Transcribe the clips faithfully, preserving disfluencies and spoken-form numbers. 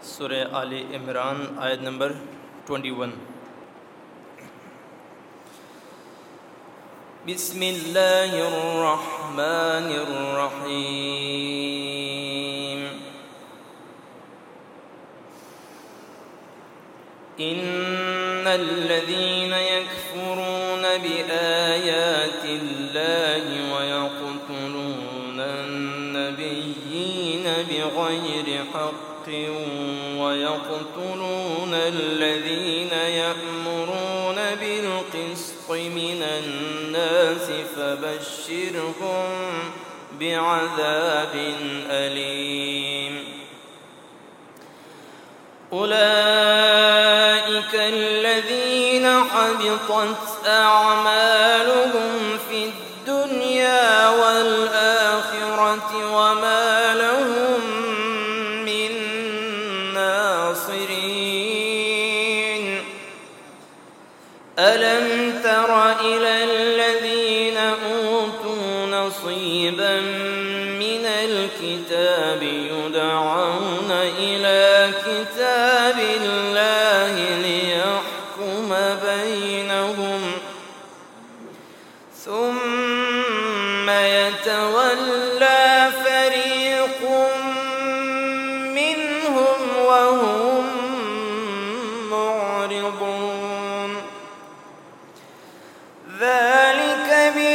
Surah Ali Imran, ayat number twenty-one. Bismillahir Rahmanir Rahim. Innal ladhina yakfuruna bi ayati Allahi wa yaqtuluna an-nabiyyina bighayri haqqin ويقتلون الذين يأمرون بالقسط من الناس فبشرهم بعذاب أليم. أولئك الذين حبطت أعمالهم في الدنيا والآخرة وما لهم ألم تر إلى الذين أوتوا نصيبا من الكتاب يدعون إلى كتاب الله ليحكم بينهم ثم يتولى فريق منهم وهم معرضون. ذلك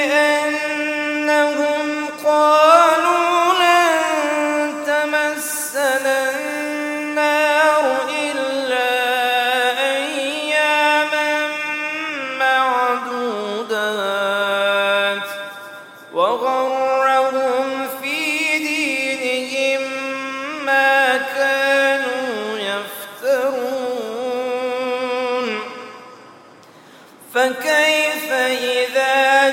بأنهم قالوا لن تمسنا النار إلا أياما معدودات وغرهم في دينهم ما كانوا يفترون. فكيف إذا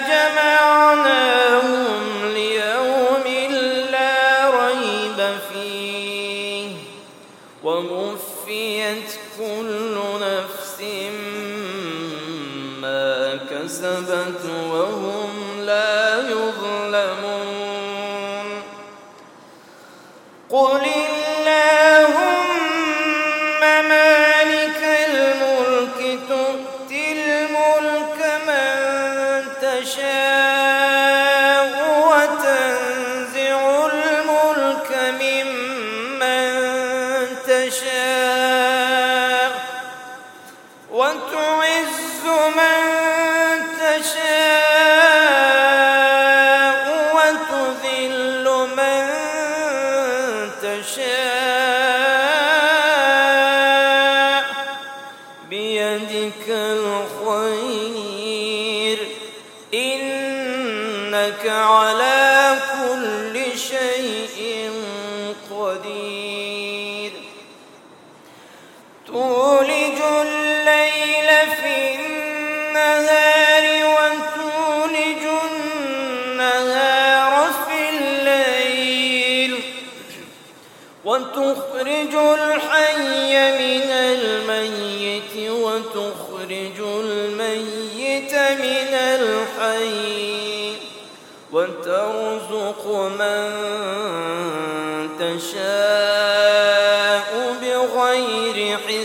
جمعناهم ليوم لا ريب فيه ووفيت كل نفس ما كسبت وهم لا يظلمون. قل اللهم مالك الملك تؤتي الملك من تشاء وتنزع الملك ممن تشاء وتعز من تشاء وتذل من تشاء بيدك الخير إنك على كل شيء قدير. تولج الليل في النهار وتولج النهار في الليل وتخرج الحي من الميت وتخرج الميت من الحي وترزق من تشاء بغير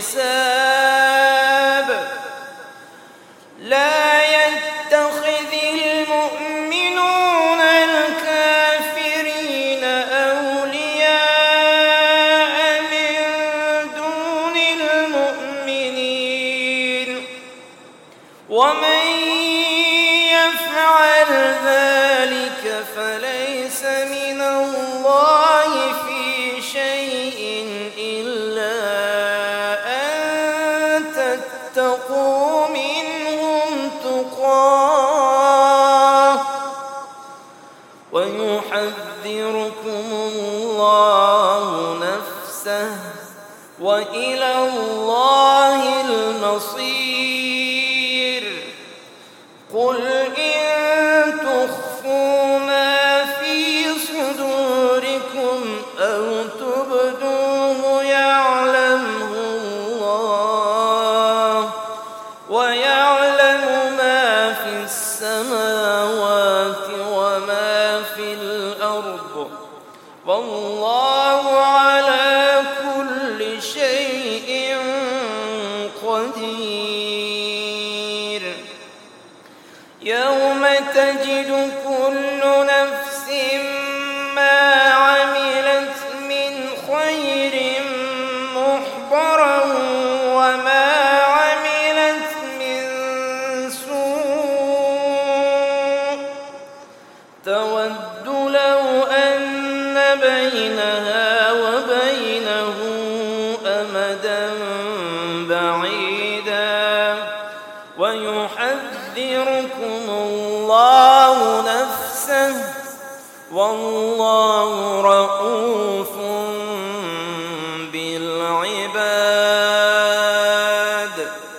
حساب. لا يتخذ المؤمنون الكافرين أولياء من دون المؤمنين ومن يفعل ذلك فليس من الله في شيء إلا أن تتقوا منهم تقاه ويحذركم الله نفسه وإلى الله المصير. قل إن تخفوا ما في صدوركم أو تبدوه يعلمه الله ويعلم ما في السماوات وما في الأرض والله على كل شيء قدير يوم تجد كل نفس ما عملت من خير محضرا وما عملت من سوء تود لو أن بينها وبينه أمدا بعيدا ويحذركم الله نفسه والله رؤوف بالعباد.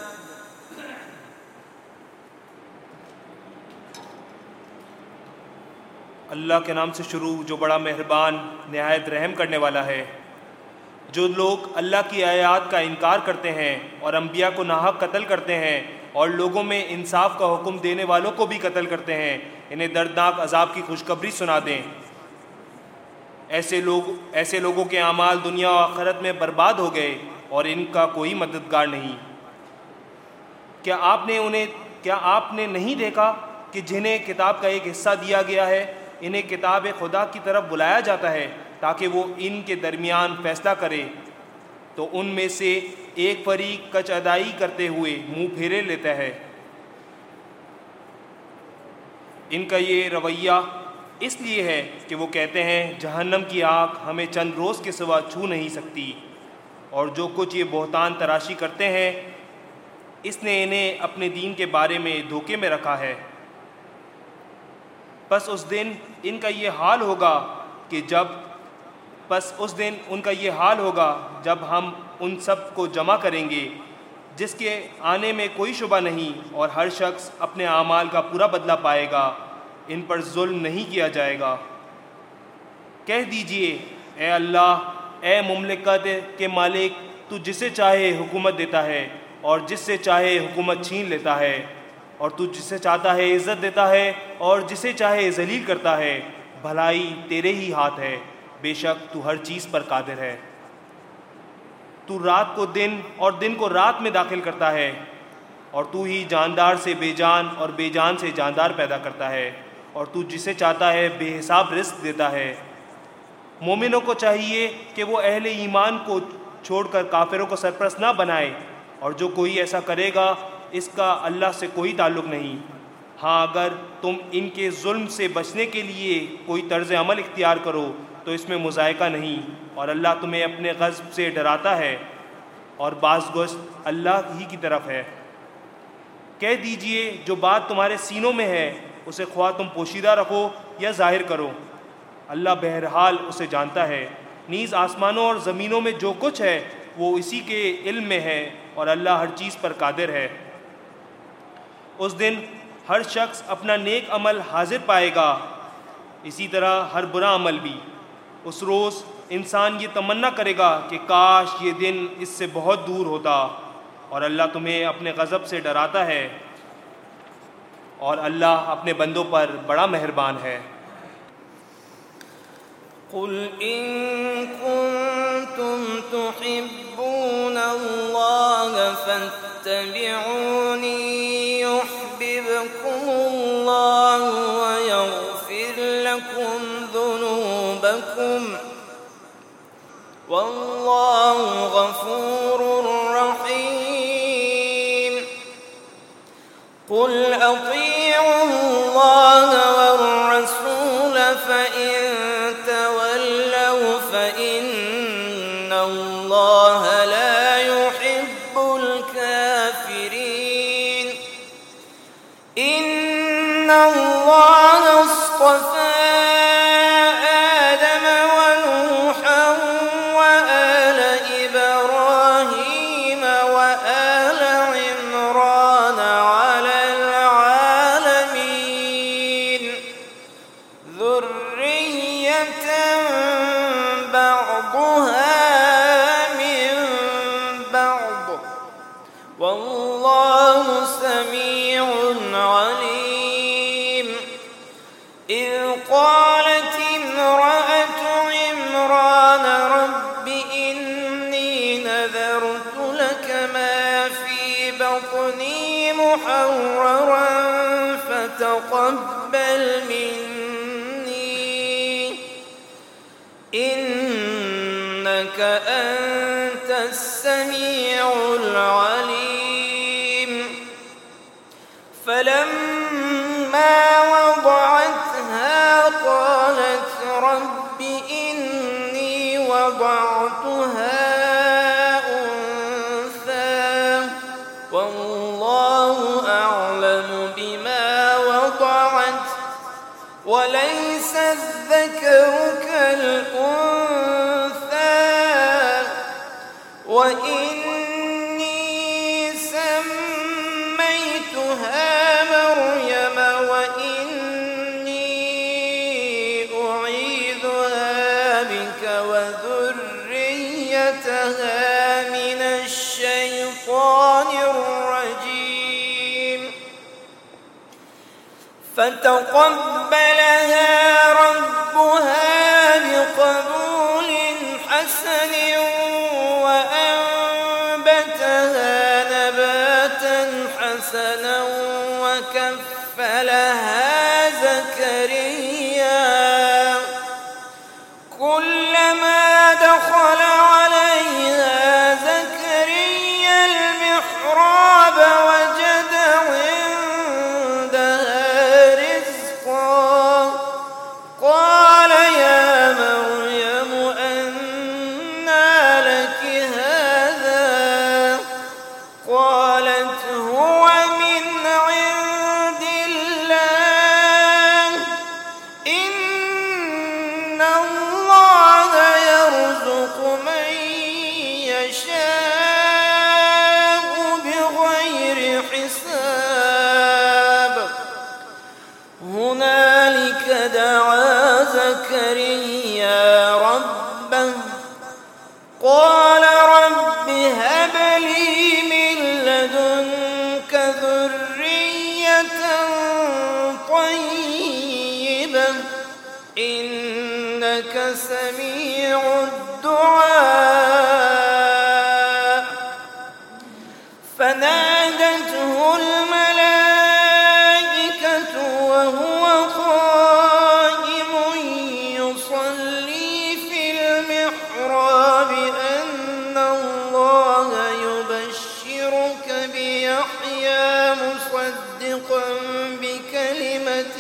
اللہ کے نام سے شروع جو بڑا مہربان نہایت رحم کرنے والا ہے۔ جو لوگ اللہ کی آیات کا انکار کرتے ہیں اور انبیاء کو ناحق قتل کرتے ہیں اور لوگوں میں انصاف کا حکم دینے والوں کو بھی قتل کرتے ہیں، انہیں دردناک عذاب کی خوشخبری سنا دیں۔ ایسے لوگ ایسے لوگوں کے اعمال دنیا و آخرت میں برباد ہو گئے اور ان کا کوئی مددگار نہیں۔ کیا آپ نے انہیں کیا آپ نے نہیں دیکھا کہ جنہیں کتاب کا ایک حصہ دیا گیا ہے انہیں کتاب خدا کی طرف بلایا جاتا ہے تاکہ وہ ان کے درمیان فیصلہ کرے، تو ان میں سے ایک فریق کچ ادائی کرتے ہوئے منہ پھیرے لیتا ہے۔ ان کا یہ رویہ اس لیے ہے کہ وہ کہتے ہیں جہنم کی آگ ہمیں چند روز کے سوا چھو نہیں سکتی، اور جو کچھ یہ بہتان تراشی کرتے ہیں اس نے انہیں اپنے دین کے بارے میں دھوکے میں رکھا ہے۔ پس اس دن ان کا یہ حال ہوگا کہ جب پس اس دن ان کا یہ حال ہوگا جب ہم ان سب کو جمع کریں گے جس کے آنے میں کوئی شبہ نہیں، اور ہر شخص اپنے اعمال کا پورا بدلہ پائے گا، ان پر ظلم نہیں کیا جائے گا۔ کہہ دیجئے اے اللہ، اے مملکت کے مالک، تو جسے چاہے حکومت دیتا ہے اور جس سے چاہے حکومت چھین لیتا ہے، اور تو جسے چاہتا ہے عزت دیتا ہے اور جسے چاہے ذلیل کرتا ہے، بھلائی تیرے ہی ہاتھ ہے، بے شک تو ہر چیز پر قادر ہے۔ تو رات کو دن اور دن کو رات میں داخل کرتا ہے، اور تو ہی جاندار سے بے جان اور بے جان سے جاندار پیدا کرتا ہے، اور تو جسے چاہتا ہے بے حساب رزق دیتا ہے۔ مومنوں کو چاہیے کہ وہ اہل ایمان کو چھوڑ کر کافروں کو سرپرست نہ بنائے، اور جو کوئی ایسا کرے گا اس کا اللہ سے کوئی تعلق نہیں۔ ہاں اگر تم ان کے ظلم سے بچنے کے لیے کوئی طرز عمل اختیار کرو تو اس میں مذائقہ نہیں، اور اللہ تمہیں اپنے غضب سے ڈراتا ہے، اور باز گشت اللہ ہی کی طرف ہے۔ کہہ دیجئے جو بات تمہارے سینوں میں ہے اسے خواہ تم پوشیدہ رکھو یا ظاہر کرو، اللہ بہرحال اسے جانتا ہے۔ نیز آسمانوں اور زمینوں میں جو کچھ ہے وہ اسی کے علم میں ہے، اور اللہ ہر چیز پر قادر ہے۔ اس دن ہر شخص اپنا نیک عمل حاضر پائے گا، اسی طرح ہر برا عمل بھی۔ اس روز انسان یہ تمنا کرے گا کہ کاش یہ دن اس سے بہت دور ہوتا، اور اللہ تمہیں اپنے غضب سے ڈراتا ہے، اور اللہ اپنے بندوں پر بڑا مہربان ہے۔ قل إن كنتم تحبون الله فاتبعوني يحببكم الله ويغفر لكم ذنوبكم والله غفور رحيم قل أطيعوا الله والرسول فإن تولوا فإن الله لا يحب الكافرين إن الله اصطفى آدم ونوحا وآل إبراهيم وآل عمران على العالمين ذرية بعضها من بعض والله سميع عليم إذ بطني محررا فتقبل مني إنك أنت السميع العليم. فلما وضعتها قالت رب إني وضعتها أنثى والله أعلم بما وضعت وليس الذكر كالأنثى وإني سميتها مريم وإني أعيذها بك وذريتها من الشيطان الرجيم. فتقبلها ربها بقبول حسن وأنبتها نباتا حسنا وكفلها زكريا كلما دخل عليها زكريا المحراب وجد عندها رزقا قال يا مريم أنى لك هذا قالت هو من عند الله إن الله يرزق من يشاء بغير حساب. هنالك دعا زكريا ربه قال رب هب لي من لدنك ذرية طيبة إنك سميع الدعاء. فنادته الملائكة وهو قائم يصلي في المحراب أن الله يبشرك بيحيى مصدقا بكلمة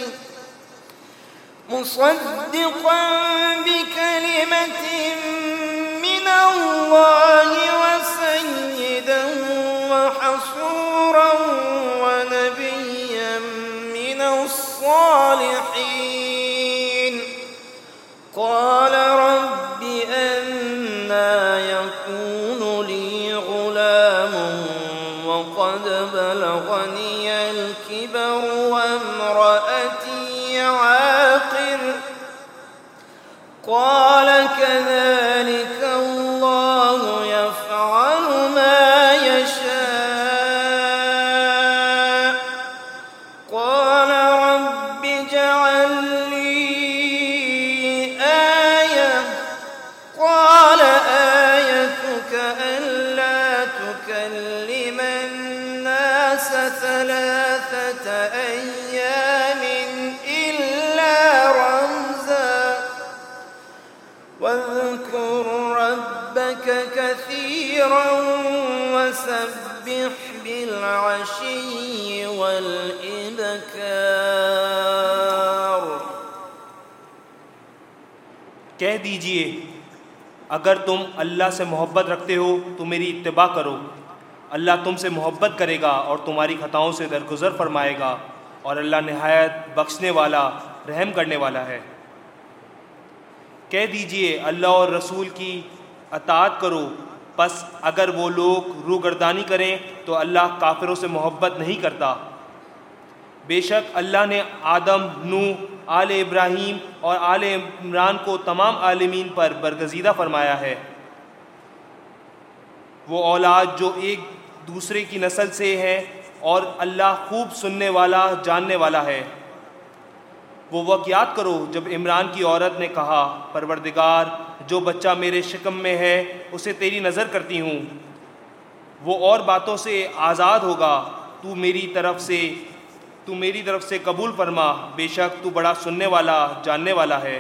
مصدقا بكلمة من الله وسيدا وحصورا ونبيا من الصالحين. قال رب أنى يكون لي غلام وقد بلغني الكبر وامرأتي عاقر قال كذلك الله يفعل ما يشاء. قال رب اجعل لي آية قال آيتك ألا تكلم الناس ثلاثة أيام إلا رمزا واذكر ربك كثيرا وسبح بالعشي والإبكار. कह दीजिए अगर तुम अल्लाह से मोहब्बत रखते हो तो मेरी इत्तिबा करो, अल्लाह तुमसे मोहब्बत करेगा और तुम्हारी खताओं से दरगुजर फरमाएगा और अल्लाह निहायत बख्शने वाला रहम करने वाला है। कह दीजिए अल्लाह और रसूल की अताअत करो, बस अगर वो लोग रूगर्दानी करें तो अल्लाह काफिरों से मोहब्बत नहीं करता। बेशक अल्लाह ने आदम, नूह, आले इब्राहीम और आले इमरान को तमाम आलमीन पर बरगज़ीदा फरमाया है। वो औलाद जो एक दूसरे की नस्ल से है और अल्लाह खूब सुनने वाला जानने वाला है। वो वक्त याद करो जब इमरान की औरत ने कहा, परवरदिगार जो बच्चा मेरे शिकम में है उसे तेरी नज़र करती हूँ। वो और बातों से आज़ाद होगा। तू मेरी तरफ से तू मेरी तरफ से कबूल फरमा, बेशक तू बड़ा सुनने वाला जानने वाला है।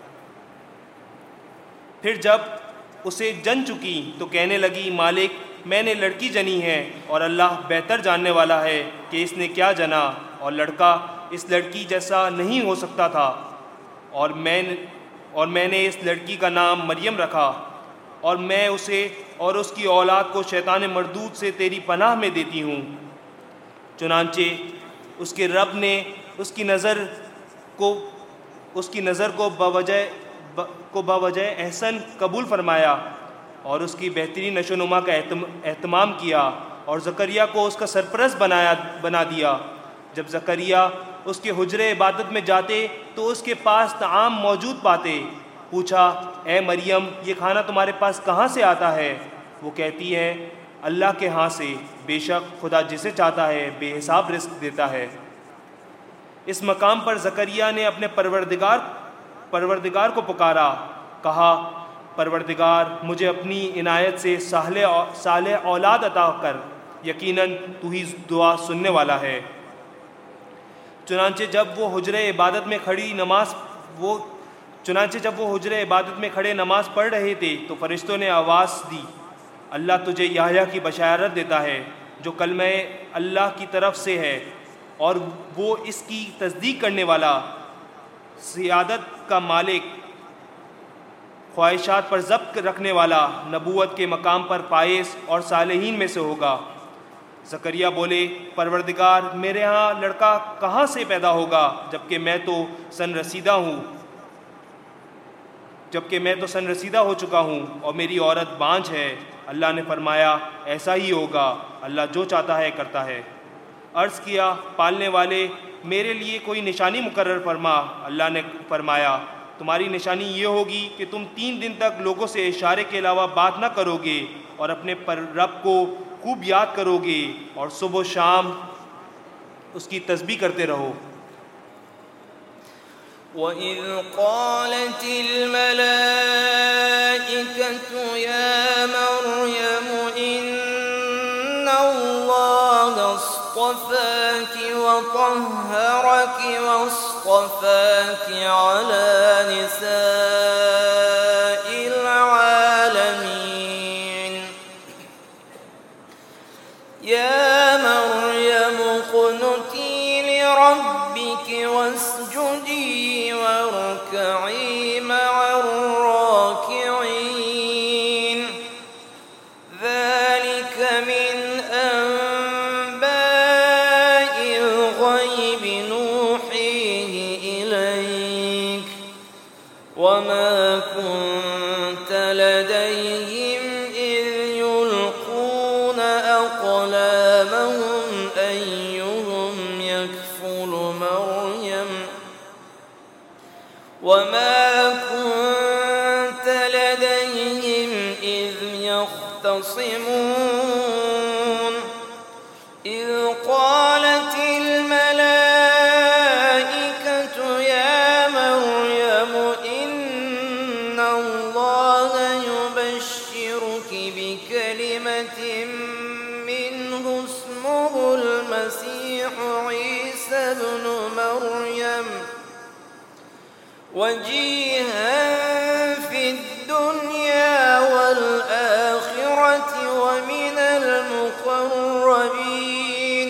फिर जब उसे जन चुकी तो कहने लगी, मालिक मैंने लड़की जनी है और अल्लाह बेहतर जानने वाला है कि इसने क्या जना, और लड़का इस लड़की जैसा नहीं हो सकता था। और मैं और मैंने इस लड़की का नाम मरियम रखा, और मैं उसे और उसकी औलाद को शैतान मरदूद से तेरी पनाह में देती हूँ। चुनांचे उसके रब ने उसकी नज़र को उसकी नज़र को बवजह ब, को बवजह एहसन कबूल फरमाया और उसकी बेहतरीन नशोनुमा का एहतमाम किया, और ज़करिया को उसका सरपरस्त बनाया बना दिया। जब ज़करिया उसके हुजरे इबादत में जाते तो उसके पास ताम मौजूद पाते। पूछा, ए मरियम, ये खाना तुम्हारे पास कहाँ से आता है? वो कहती है, अल्लाह के यहाँ से, बेशक खुदा जिसे चाहता है बेहिसाब रिस्क देता है। इस मकाम पर ज़करिया ने अपने परवरदिगार परवरदिगार को पुकारा, कहा, परवरदिगार मुझे अपनी इनायत से साले साले औलाद अता कर, यकीनन तू ही दुआ सुनने वाला है। चुनांचे जब वो हुजरे इबादत में खड़ी नमाज वो चुनांचे जब वो हुजरे इबादत में खड़े नमाज पढ़ रहे थे तो फरिश्तों ने आवाज़ दी, अल्लाह तुझे याह्या की बशारत देता है जो कलमे अल्लाह की तरफ से है, और वो इसकी तस्दीक करने वाला, सियादत का मालिक, ख्वाहिशात पर ज़ब्त रखने वाला, नबूवत के मकाम पर फाइज और सालेहीन में से होगा। ज़करिया बोले, परवरदिगार मेरे यहाँ लड़का कहाँ से पैदा होगा जबकि मैं तो सन रसीदा हूँ जबकि मैं तो सन रसीदा हो चुका हूँ और मेरी औरत बांझ है। अल्लाह ने फरमाया, ऐसा ही होगा, अल्लाह जो चाहता है करता है। अर्ज़ किया, पालने वाले मेरे लिए कोई निशानी मुकर्रर फरमा। अल्लाह ने फरमाया, तुम्हारी निशानी ये होगी कि तुम तीन दिन तक लोगों से इशारे के अलावा बात ना करोगे और अपने पर रब को खूब याद करोगे और सुबह शाम उसकी तस्बीह करते रहो। وَإِذْ قَالَتِ الْمَلَائِكَةُ يَا مَرْيَمُ إِنَّ اللَّهَ اصْطَفَاكِ وَطَهَّرَكِ وَاصْطَفَاكِ عَلَى نِسَاءِ الْعَالَمِينَ يَا مَرْيَمُ اقْنُتِي لِرَبِّكِ وَاسْجُدِي واركعي مع الراكعين ذلك من أنباء الغيب نوحيه إليك وما كنت لديهم إذ يلقون أقلامهم أيهم يكفل مريم وما كنت لديهم إذ يختصمون إذ قالت الملائكة يا مريم إن الله يبشرك بكلمة منه اسمه المسيح عيسى ابن مريم وجيها في الدنيا والآخرة ومن المقربين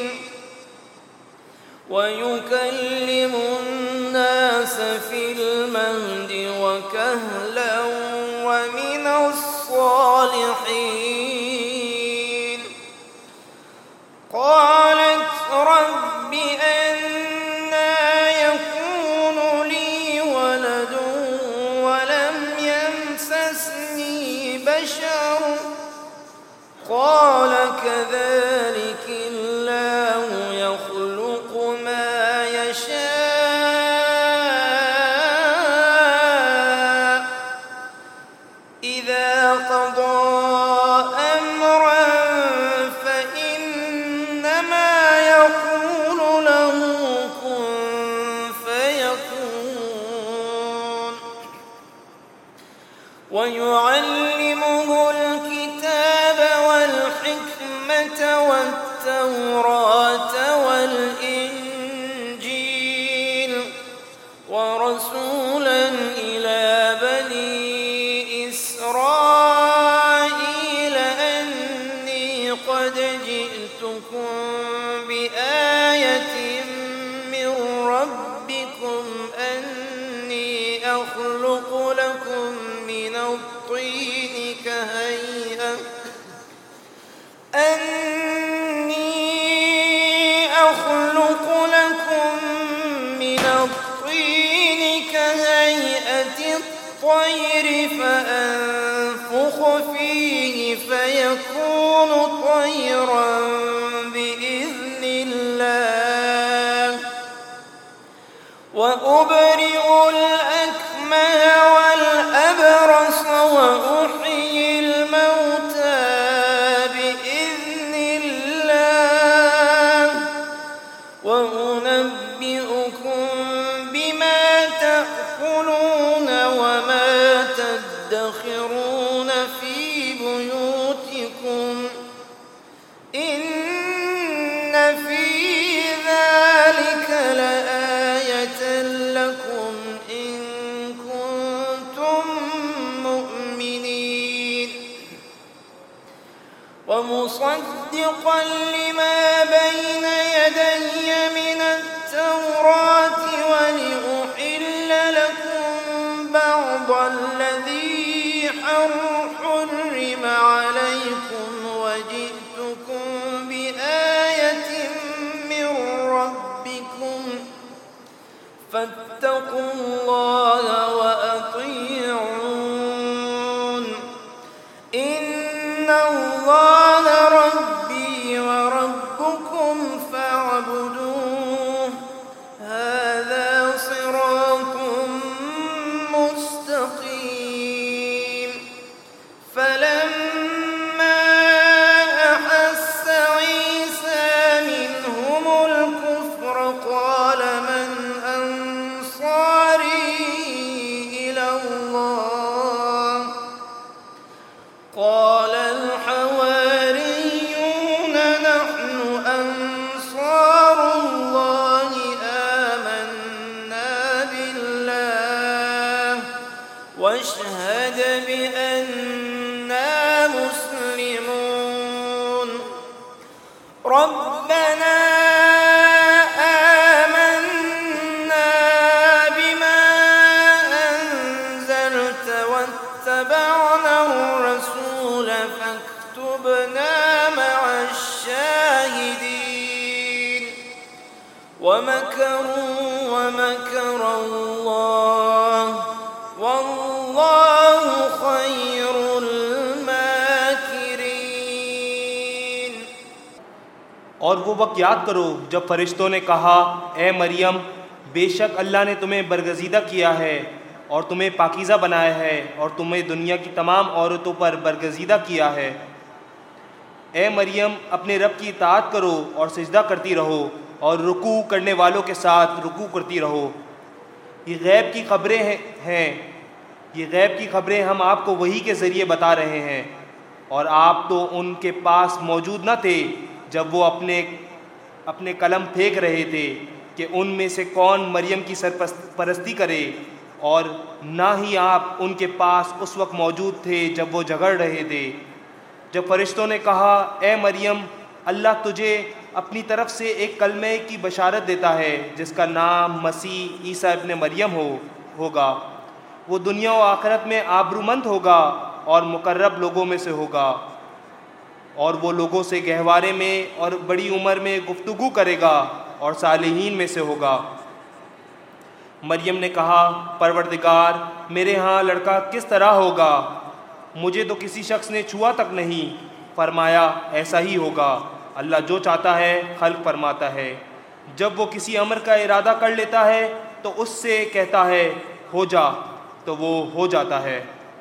ويكلم الناس في المهد وكهلا ومن الصالحين قالت رب أنى يكون لي ولد ولم يمسسني بشر قال كذلك الله يخلق ما يشاء إذا قضى أمرا فإنما يقول له كن فيكون ويعلمه الكتاب والحكمة والحكمة والتوراة والإنجيل ورسولا إلى بني إسرائيل أني قد جئتكم بآية من ربكم أني أخلق لكم من الطين كهيئة أني أخلق لكم من الطين كهيئة الطير فأنفخ فيه فيكون طيرا بإذن الله وأبرئ الأكمه والأبرص وأحيي الموتى بإذن الله وأنبئكم بما تأكلون وما تدخرون في بيوتكم إن في ذلك لآية لكم إن كنتم مؤمنين ومصدقا لما بين يدي من التوراة ولأحل لكم بعض الذي حرم عليكم وجئتكم بآية من ربكم فاتقوا الله وأطيعون إن الله ربي وربكم فاعبدوه هذا صراط مستقيم فلما أحس عيسى منهم الكفر قال من أنصاري إلى الله قال الحواريون نحن أنصار الله آمنا بالله واشهد بأننا مسلمون ربنا آمنا بما أنزلت واتبعنا الرسول فاكتبنا مع الشاهدين ومكروا ومكر الله والله خير الماكرين और वो वक्त याद करो जब फरिश्तों ने कहा, ए मरियम, बेशक अल्लाह ने तुम्हें बरगज़ीदा किया है और तुम्हें पाकीज़ा बनाया है और तुम्हें दुनिया की तमाम औरतों पर बरगज़ीदा किया है। ए मरियम, अपने रब की इताअत करो और सिजदा करती रहो और रुकू करने वालों के साथ रुकू करती रहो। ये गैब की खबरें हैं ये गैब की खबरें हम आपको वही के ज़रिए बता रहे हैं और आप तो उनके पास मौजूद न थे जब वो अपने अपने कलम फेंक रहे थे कि उनमें से कौन मरियम की सरपरस्ती करे, और ना ही आप उनके पास उस वक्त मौजूद थे जब वो झगड़ रहे थे। जब फरिश्तों ने कहा, ए मरियम, अल्लाह तुझे अपनी तरफ से एक कलमे की बशारत देता है जिसका नाम मसीह ईसा इब्ने मरियम हो होगा। वो दुनिया और आखिरत में आबरूमंद होगा और मुकर्रब लोगों में से होगा और वो लोगों से गहवारे में और बड़ी उम्र में गुफ्तगू करेगा और सालिहीन में से होगा। मरियम ने कहा, परवरदिगार, मेरे यहाँ लड़का किस तरह होगा? मुझे तो किसी शख्स ने छुआ तक नहीं। फरमाया, ऐसा ही होगा, अल्लाह जो चाहता है खल्क फरमाता है। जब वो किसी अमर का इरादा कर लेता है तो उससे कहता है हो जा, तो वो हो जाता है।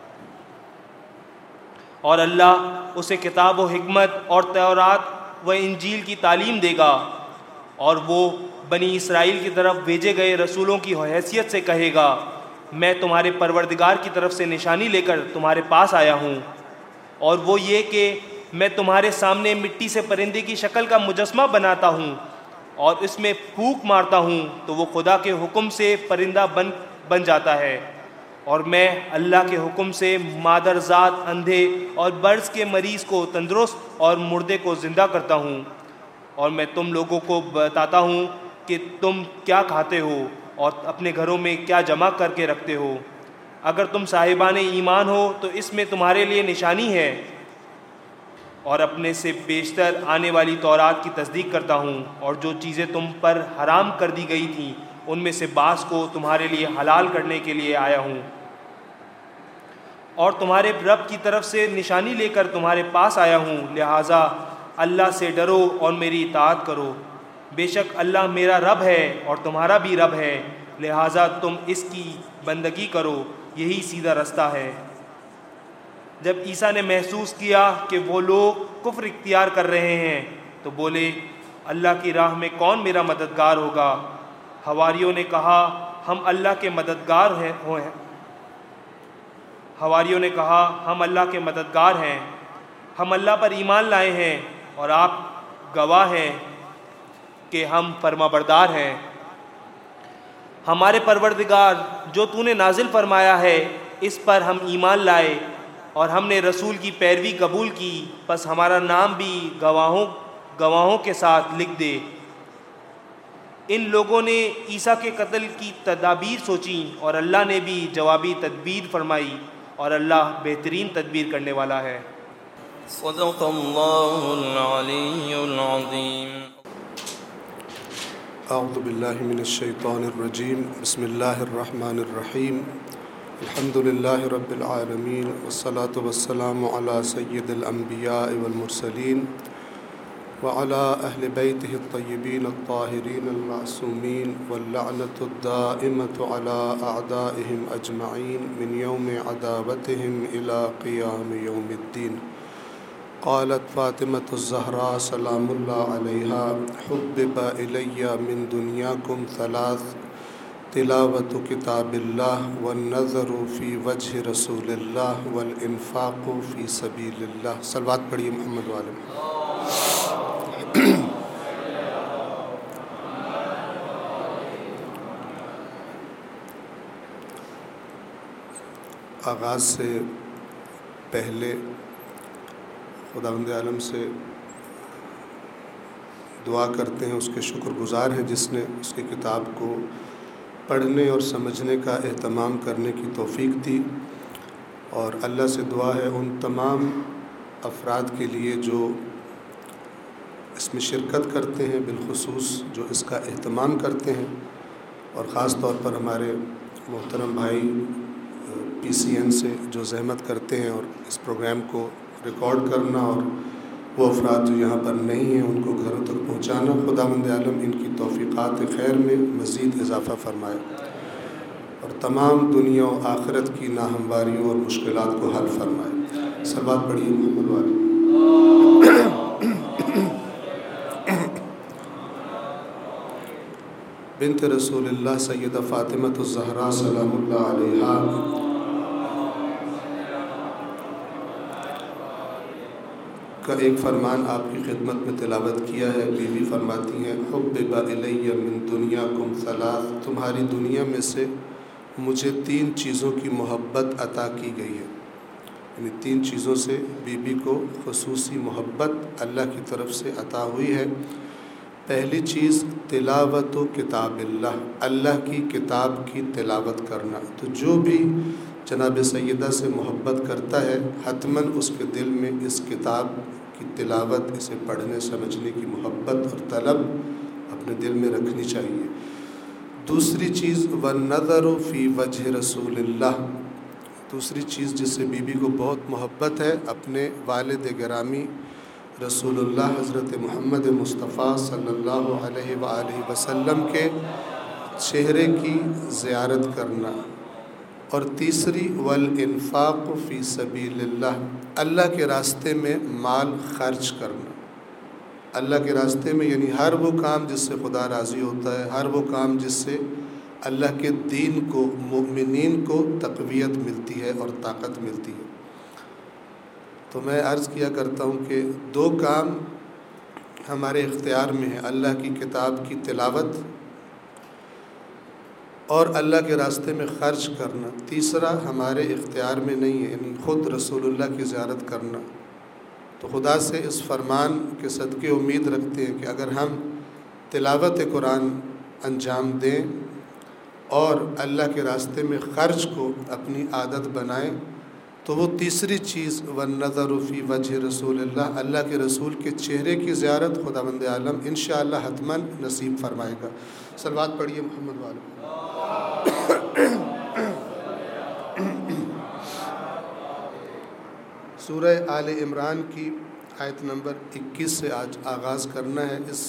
और अल्लाह उसे किताब व हिकमत और तौरात व इंजील की तालीम देगा और वो बनी इसराइल की तरफ भेजे गए रसूलों की हैसियत से कहेगा, मैं तुम्हारे परवरदिगार की तरफ से निशानी लेकर तुम्हारे पास आया हूँ, और वो ये कि میں تمہارے سامنے مٹی سے پرندے کی شکل کا مجسمہ بناتا ہوں اور اس میں پھونک مارتا ہوں تو وہ خدا کے حکم سے پرندہ بن بن جاتا ہے، اور میں اللہ کے حکم سے مادرزاد، اندھے اور برس کے مریض کو تندرست اور مردے کو زندہ کرتا ہوں، اور میں تم لوگوں کو بتاتا ہوں کہ تم کیا کھاتے ہو اور اپنے گھروں میں کیا جمع کر کے رکھتے ہو۔ اگر تم صاحبان ایمان ہو تو اس میں تمہارے لیے نشانی ہے، اور اپنے سے بیشتر آنے والی تورات کی تصدیق کرتا ہوں، اور جو چیزیں تم پر حرام کر دی گئی تھیں ان میں سے بعض کو تمہارے لیے حلال کرنے کے لیے آیا ہوں، اور تمہارے رب کی طرف سے نشانی لے کر تمہارے پاس آیا ہوں، لہٰذا اللہ سے ڈرو اور میری اطاعت کرو، بے شک اللہ میرا رب ہے اور تمہارا بھی رب ہے، لہٰذا تم اس کی بندگی کرو، یہی سیدھا رستہ ہے۔ جب عیسیٰ نے محسوس کیا کہ وہ لوگ کفر اختیار کر رہے ہیں تو بولے، اللہ کی راہ میں کون میرا مددگار ہوگا؟ حواریوں نے کہا، ہم اللہ کے مددگار ہیں حواریوں نے کہا ہم اللہ کے مددگار ہیں، ہم اللہ پر ایمان لائے ہیں اور آپ گواہ ہیں کہ ہم فرما بردار ہیں۔ ہمارے پروردگار جو تو نے نازل فرمایا ہے اس پر ہم ایمان لائے اور ہم نے رسول کی پیروی قبول کی، پس ہمارا نام بھی گواہوں گواہوں کے ساتھ لکھ دے۔ ان لوگوں نے عیسیٰ کے قتل کی تدابیر سوچیں اور اللہ نے بھی جوابی تدبیر فرمائی، اور اللہ بہترین تدبیر کرنے والا ہے۔ صدق اللہ العلی العظیم۔ اعوذ باللہ من الشیطان الرجیم، بسم اللہ الرحمن الرحیم، الحمد للہ رب العالمین، والصلاة والسلام علی سید الانبیاء والمرسلین وعلی اہل بیتہ الطیبین الطاہرین المعصومین، واللعنۃ الدائمۃ علی اعدائہم اجمعین من یوم عداوتہم الی قیام یوم الدین۔ قالت فاطمة الزہراء سلام اللہ علیہا، حبب الی من دنیاکم ثلاث، تلاوت کتاب اللہ، والنظر فی وجہ رسول اللہ، والانفاق فی سبیل اللہ۔ صلوات پڑھیے محمد والے۔ آغاز سے پہلے خداوند عالم سے دعا کرتے ہیں، اس کے شکر گزار ہیں جس نے اس کی کتاب کو پڑھنے اور سمجھنے کا اہتمام کرنے کی توفیق دی، اور اللہ سے دعا ہے ان تمام افراد کے لیے جو اس میں شرکت کرتے ہیں، بالخصوص جو اس کا اہتمام کرتے ہیں، اور خاص طور پر ہمارے محترم بھائی پی سی این سے جو زحمت کرتے ہیں اور اس پروگرام کو ریکارڈ کرنا، اور وہ افراد جو یہاں پر نہیں ہیں ان کو گھروں تک پہنچانا۔ خداوند عالم ان کی توفیقات خیر میں مزید اضافہ فرمائے، اور تمام دنیا و آخرت کی ناہمواریوں اور مشکلات کو حل فرمائے۔ صلوات پڑھیے محمد والے۔ بنت رسول اللہ سیدہ فاطمۃ الزہراء سلام اللہ علیہا کا ایک فرمان آپ کی خدمت میں تلاوت کیا ہے۔ بیوی فرماتی ہیں، حبب الی من دنیاکم ثلاث، تمہاری دنیا میں سے مجھے تین چیزوں کی محبت عطا کی گئی ہے، یعنی تین چیزوں سے بی بی کو خصوصی محبت اللہ کی طرف سے عطا ہوئی ہے۔ پہلی چیز تلاوت و کتاب اللہ، اللہ کی کتاب کی تلاوت کرنا۔ تو جو بھی جناب سیدہ سے محبت کرتا ہے حتماً اس کے دل میں اس کتاب کی تلاوت، اسے پڑھنے سمجھنے کی محبت اور طلب اپنے دل میں رکھنی چاہیے۔ دوسری چیز والنظر فی وجہ رسول اللہ، دوسری چیز جس سے بی بی کو بہت محبت ہے، اپنے والد گرامی رسول اللہ حضرت محمد مصطفیٰ صلی اللہ علیہ وآلہ وسلم کے چہرے کی زیارت کرنا۔ اور تیسری والانفاق فی سبیل اللہ، اللہ کے راستے میں مال خرچ کرنا۔ اللہ کے راستے میں یعنی ہر وہ کام جس سے خدا راضی ہوتا ہے، ہر وہ کام جس سے اللہ کے دین کو، مومنین کو تقویت ملتی ہے اور طاقت ملتی ہے۔ تو میں عرض کیا کرتا ہوں کہ دو کام ہمارے اختیار میں ہیں، اللہ کی کتاب کی تلاوت اور اللہ کے راستے میں خرچ کرنا۔ تیسرا ہمارے اختیار میں نہیں ہے، یعنی خود رسول اللہ کی زیارت کرنا۔ تو خدا سے اس فرمان کے صدقے امید رکھتے ہیں کہ اگر ہم تلاوت قرآن انجام دیں اور اللہ کے راستے میں خرچ کو اپنی عادت بنائیں تو وہ تیسری چیز وَالنَّظَرُ فِي وَجْهِ رسول اللہ، اللہ کے رسول کے چہرے کی زیارت خداوند عالم انشاءاللہ حتماً نصیب فرمائے گا۔ صلوات پڑھیے محمد والے۔ سورہ آل عمران کی آیت نمبر اکیس سے آج آغاز کرنا ہے۔ اس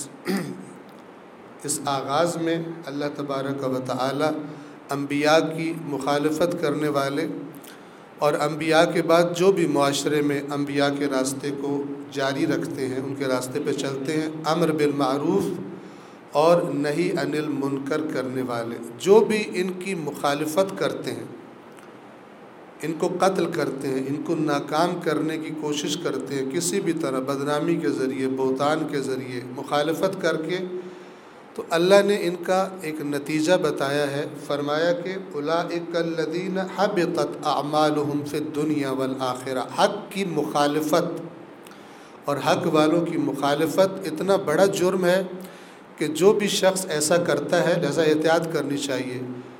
اس آغاز میں اللہ تبارک و تعالی انبیاء کی مخالفت کرنے والے اور انبیاء کے بعد جو بھی معاشرے میں انبیاء کے راستے کو جاری رکھتے ہیں، ان کے راستے پہ چلتے ہیں، امر بالمعروف اور نہی عن المنکر کرنے والے، جو بھی ان کی مخالفت کرتے ہیں، ان کو قتل کرتے ہیں، ان کو ناکام کرنے کی کوشش کرتے ہیں، کسی بھی طرح بدنامی کے ذریعے، بہتان کے ذریعے مخالفت کر کے، تو اللہ نے ان کا ایک نتیجہ بتایا ہے۔ فرمایا کہ اولئک الذین حبطت اعمالہم فی الدنیا والآخرہ، حق کی مخالفت اور حق والوں کی مخالفت اتنا بڑا جرم ہے کہ جو بھی شخص ایسا کرتا ہے لہذا احتیاط کرنی چاہیے۔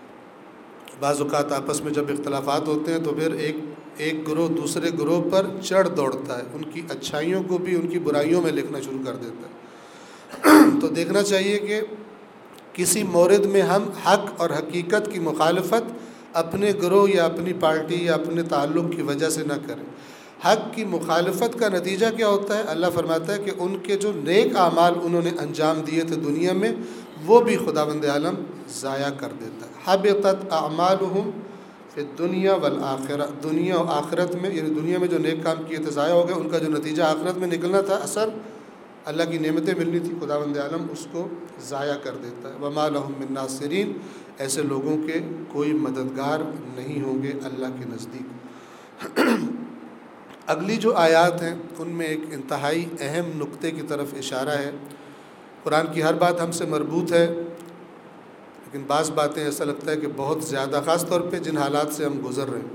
بعض اوقات آپس میں جب اختلافات ہوتے ہیں تو پھر ایک ایک گروہ دوسرے گروہ پر چڑھ دوڑتا ہے، ان کی اچھائیوں کو بھی ان کی برائیوں میں لکھنا شروع کر دیتا ہے۔ تو دیکھنا چاہیے کہ کسی مورد میں ہم حق اور حقیقت کی مخالفت اپنے گروہ یا اپنی پارٹی یا اپنے تعلق کی وجہ سے نہ کریں۔ حق کی مخالفت کا نتیجہ کیا ہوتا ہے؟ اللہ فرماتا ہے کہ ان کے جو نیک اعمال انہوں نے انجام دیے تھے دنیا میں وہ بھی خداوند عالم ضائع کر دیتا ہے۔ حبطت اعمالہم فی الدنیا والآخرہ، دنیا و آخرت میں، یعنی دنیا میں جو نیک کام کیے تھے ضائع ہو گئے، ان کا جو نتیجہ آخرت میں نکلنا تھا، اثر اللہ کی نعمتیں ملنی تھی، خداوند عالم اس کو ضائع کر دیتا ہے۔ وَمَا لَهُم مِّن نَاصِرِينَ، ایسے لوگوں کے کوئی مددگار نہیں ہوں گے اللہ کے نزدیک۔ اگلی جو آیات ہیں ان میں ایک انتہائی اہم نقطے کی طرف اشارہ ہے۔ قرآن کی ہر بات ہم سے مربوط ہے، لیکن بعض باتیں ایسا لگتا ہے کہ بہت زیادہ، خاص طور پہ جن حالات سے ہم گزر رہے ہیں۔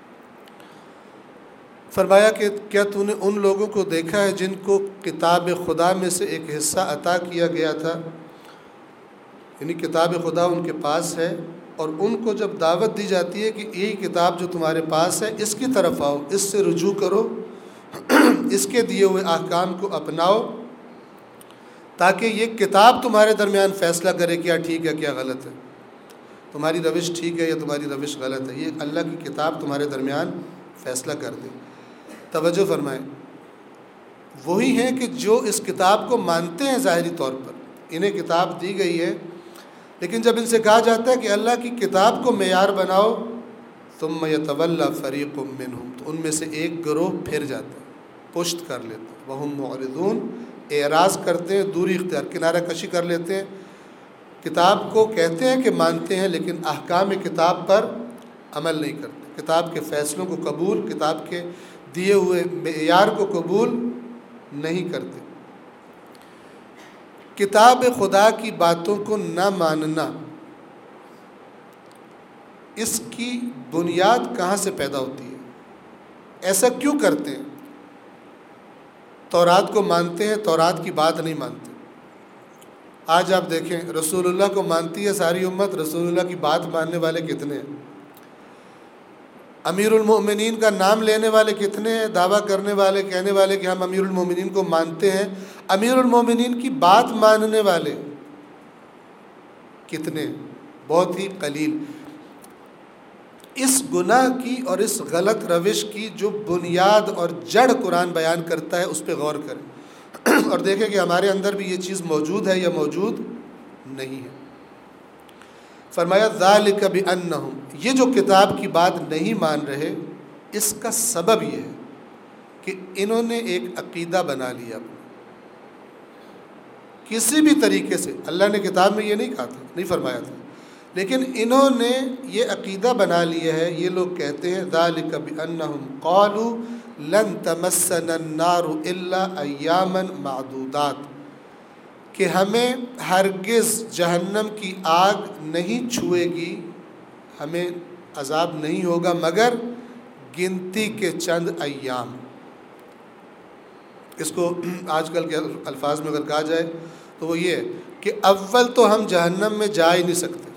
فرمایا کہ کیا تو نے ان لوگوں کو دیکھا ہے جن کو کتاب خدا میں سے ایک حصہ عطا کیا گیا تھا، یعنی کتاب خدا ان کے پاس ہے، اور ان کو جب دعوت دی جاتی ہے کہ یہی کتاب جو تمہارے پاس ہے اس کی طرف آؤ، اس سے رجوع کرو، اس کے دیے ہوئے احکام کو اپناؤ، تاکہ یہ کتاب تمہارے درمیان فیصلہ کرے کیا ٹھیک ہے کیا غلط ہے، تمہاری روش ٹھیک ہے یا تمہاری روش غلط ہے، یہ اللہ کی کتاب تمہارے درمیان فیصلہ کر دے۔ توجہ فرمائیں، وہی ہیں کہ جو اس کتاب کو مانتے ہیں ظاہری طور پر، انہیں کتاب دی گئی ہے، لیکن جب ان سے کہا جاتا ہے کہ اللہ کی کتاب کو معیار بناؤ، ثم یتولی فریق منہم، تو ان میں سے ایک گروہ پھر جاتا ہے، پشت کر لیتا ہے، وہم معرضون، اعراض کرتے ہیں، دوری اختیار، کنارہ کشی کر لیتے ہیں، کتاب کو کہتے ہیں کہ مانتے ہیں لیکن احکام کتاب پر عمل نہیں کرتے، کتاب کے فیصلوں کو قبول، کتاب کے دیے ہوئے معیار کو قبول نہیں کرتے۔ کتاب خدا کی باتوں کو نہ ماننا، اس کی بنیاد کہاں سے پیدا ہوتی ہے؟ ایسا کیوں کرتے ہیں؟ تورات کو مانتے ہیں، تورات کی بات نہیں مانتے۔ آج آپ دیکھیں رسول اللہ کو مانتی ہے ساری امت، رسول اللہ کی بات ماننے والے کتنے ہیں؟ امیر المؤمنین کا نام لینے والے کتنے ہیں؟ دعویٰ کرنے والے، کہنے والے کہ ہم امیر المؤمنین کو مانتے ہیں، امیر المؤمنین کی بات ماننے والے کتنے؟ بہت ہی قلیل۔ اس گناہ کی اور اس غلط روش کی جو بنیاد اور جڑ قرآن بیان کرتا ہے اس پہ غور کریں اور دیکھیں کہ ہمارے اندر بھی یہ چیز موجود ہے یا موجود نہیں ہے۔ فرمایا ذالک بانہم، یہ جو کتاب کی بات نہیں مان رہے اس کا سبب یہ ہے کہ انہوں نے ایک عقیدہ بنا لیا، کسی بھی طریقے سے، اللہ نے کتاب میں یہ نہیں کہا تھا، نہیں فرمایا تھا، لیکن انہوں نے یہ عقیدہ بنا لیا ہے۔ یہ لوگ کہتے ہیں ذالک بانہم قالوا لن تمسنا النار الا ایاما معدودات، کہ ہمیں ہرگز جہنم کی آگ نہیں چھوئے گی، ہمیں عذاب نہیں ہوگا مگر گنتی کے چند ایام۔ اس کو آج کل کے الفاظ میں اگر کہا جائے تو وہ یہ ہے کہ اول تو ہم جہنم میں جا ہی نہیں سکتے،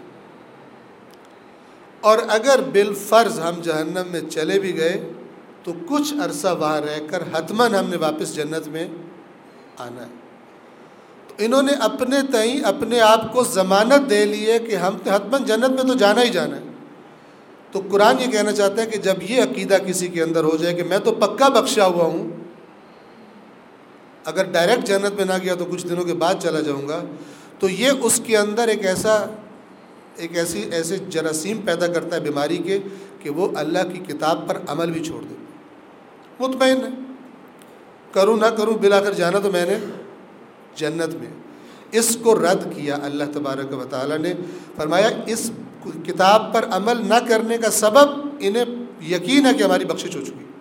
اور اگر بالفرض ہم جہنم میں چلے بھی گئے تو کچھ عرصہ وہاں رہ کر حتماً ہم نے واپس جنت میں آنا ہے۔ تو انہوں نے اپنے تئیں اپنے آپ کو ضمانت دے لی ہے کہ ہم حتماً جنت میں تو جانا ہی جانا ہے۔ تو قرآن یہ کہنا چاہتا ہے کہ جب یہ عقیدہ کسی کے اندر ہو جائے کہ میں تو پکا بخشا ہوا ہوں، اگر ڈائریکٹ جنت میں نہ گیا تو کچھ دنوں کے بعد چلا جاؤں گا، تو یہ اس کے اندر ایک ایسا ایک ایسی ایسے جراثیم پیدا کرتا ہے بیماری کے کہ وہ اللہ کی کتاب پر عمل بھی چھوڑ دے، مطمئن ہے کروں نہ کروں بالآخر جانا تو میں نے جنت میں۔ اس کو رد کیا اللہ تبارک و تعالیٰ نے، فرمایا اس کتاب پر عمل نہ کرنے کا سبب انہیں یقین ہے کہ ہماری بخشش ہو چکی۔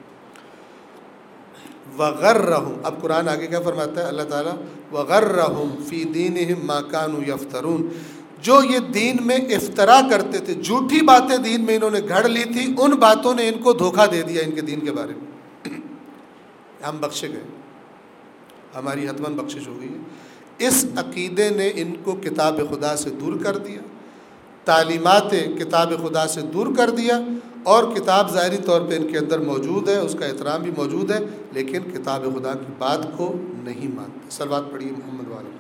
وغرہم، اب قرآن آگے کیا فرماتا ہے اللہ تعالیٰ، وغرہم فی دینہم ما کانوا یفترون، جو یہ دین میں افطرا کرتے تھے، جھوٹی باتیں دین میں انہوں نے گھڑ لی تھی، ان باتوں نے ان کو دھوکہ دے دیا ان کے دین کے بارے میں، ہم بخشے گئے، ہماری حتماً بخشش ہو گئی ہے۔ اس عقیدے نے ان کو کتاب خدا سے دور کر دیا، تعلیمات کتاب خدا سے دور کر دیا، اور کتاب ظاہری طور پہ ان کے اندر موجود ہے، اس کا احترام بھی موجود ہے، لیکن کتاب خدا کی بات کو نہیں مانتے۔ صلوات پڑھیے محمد والے۔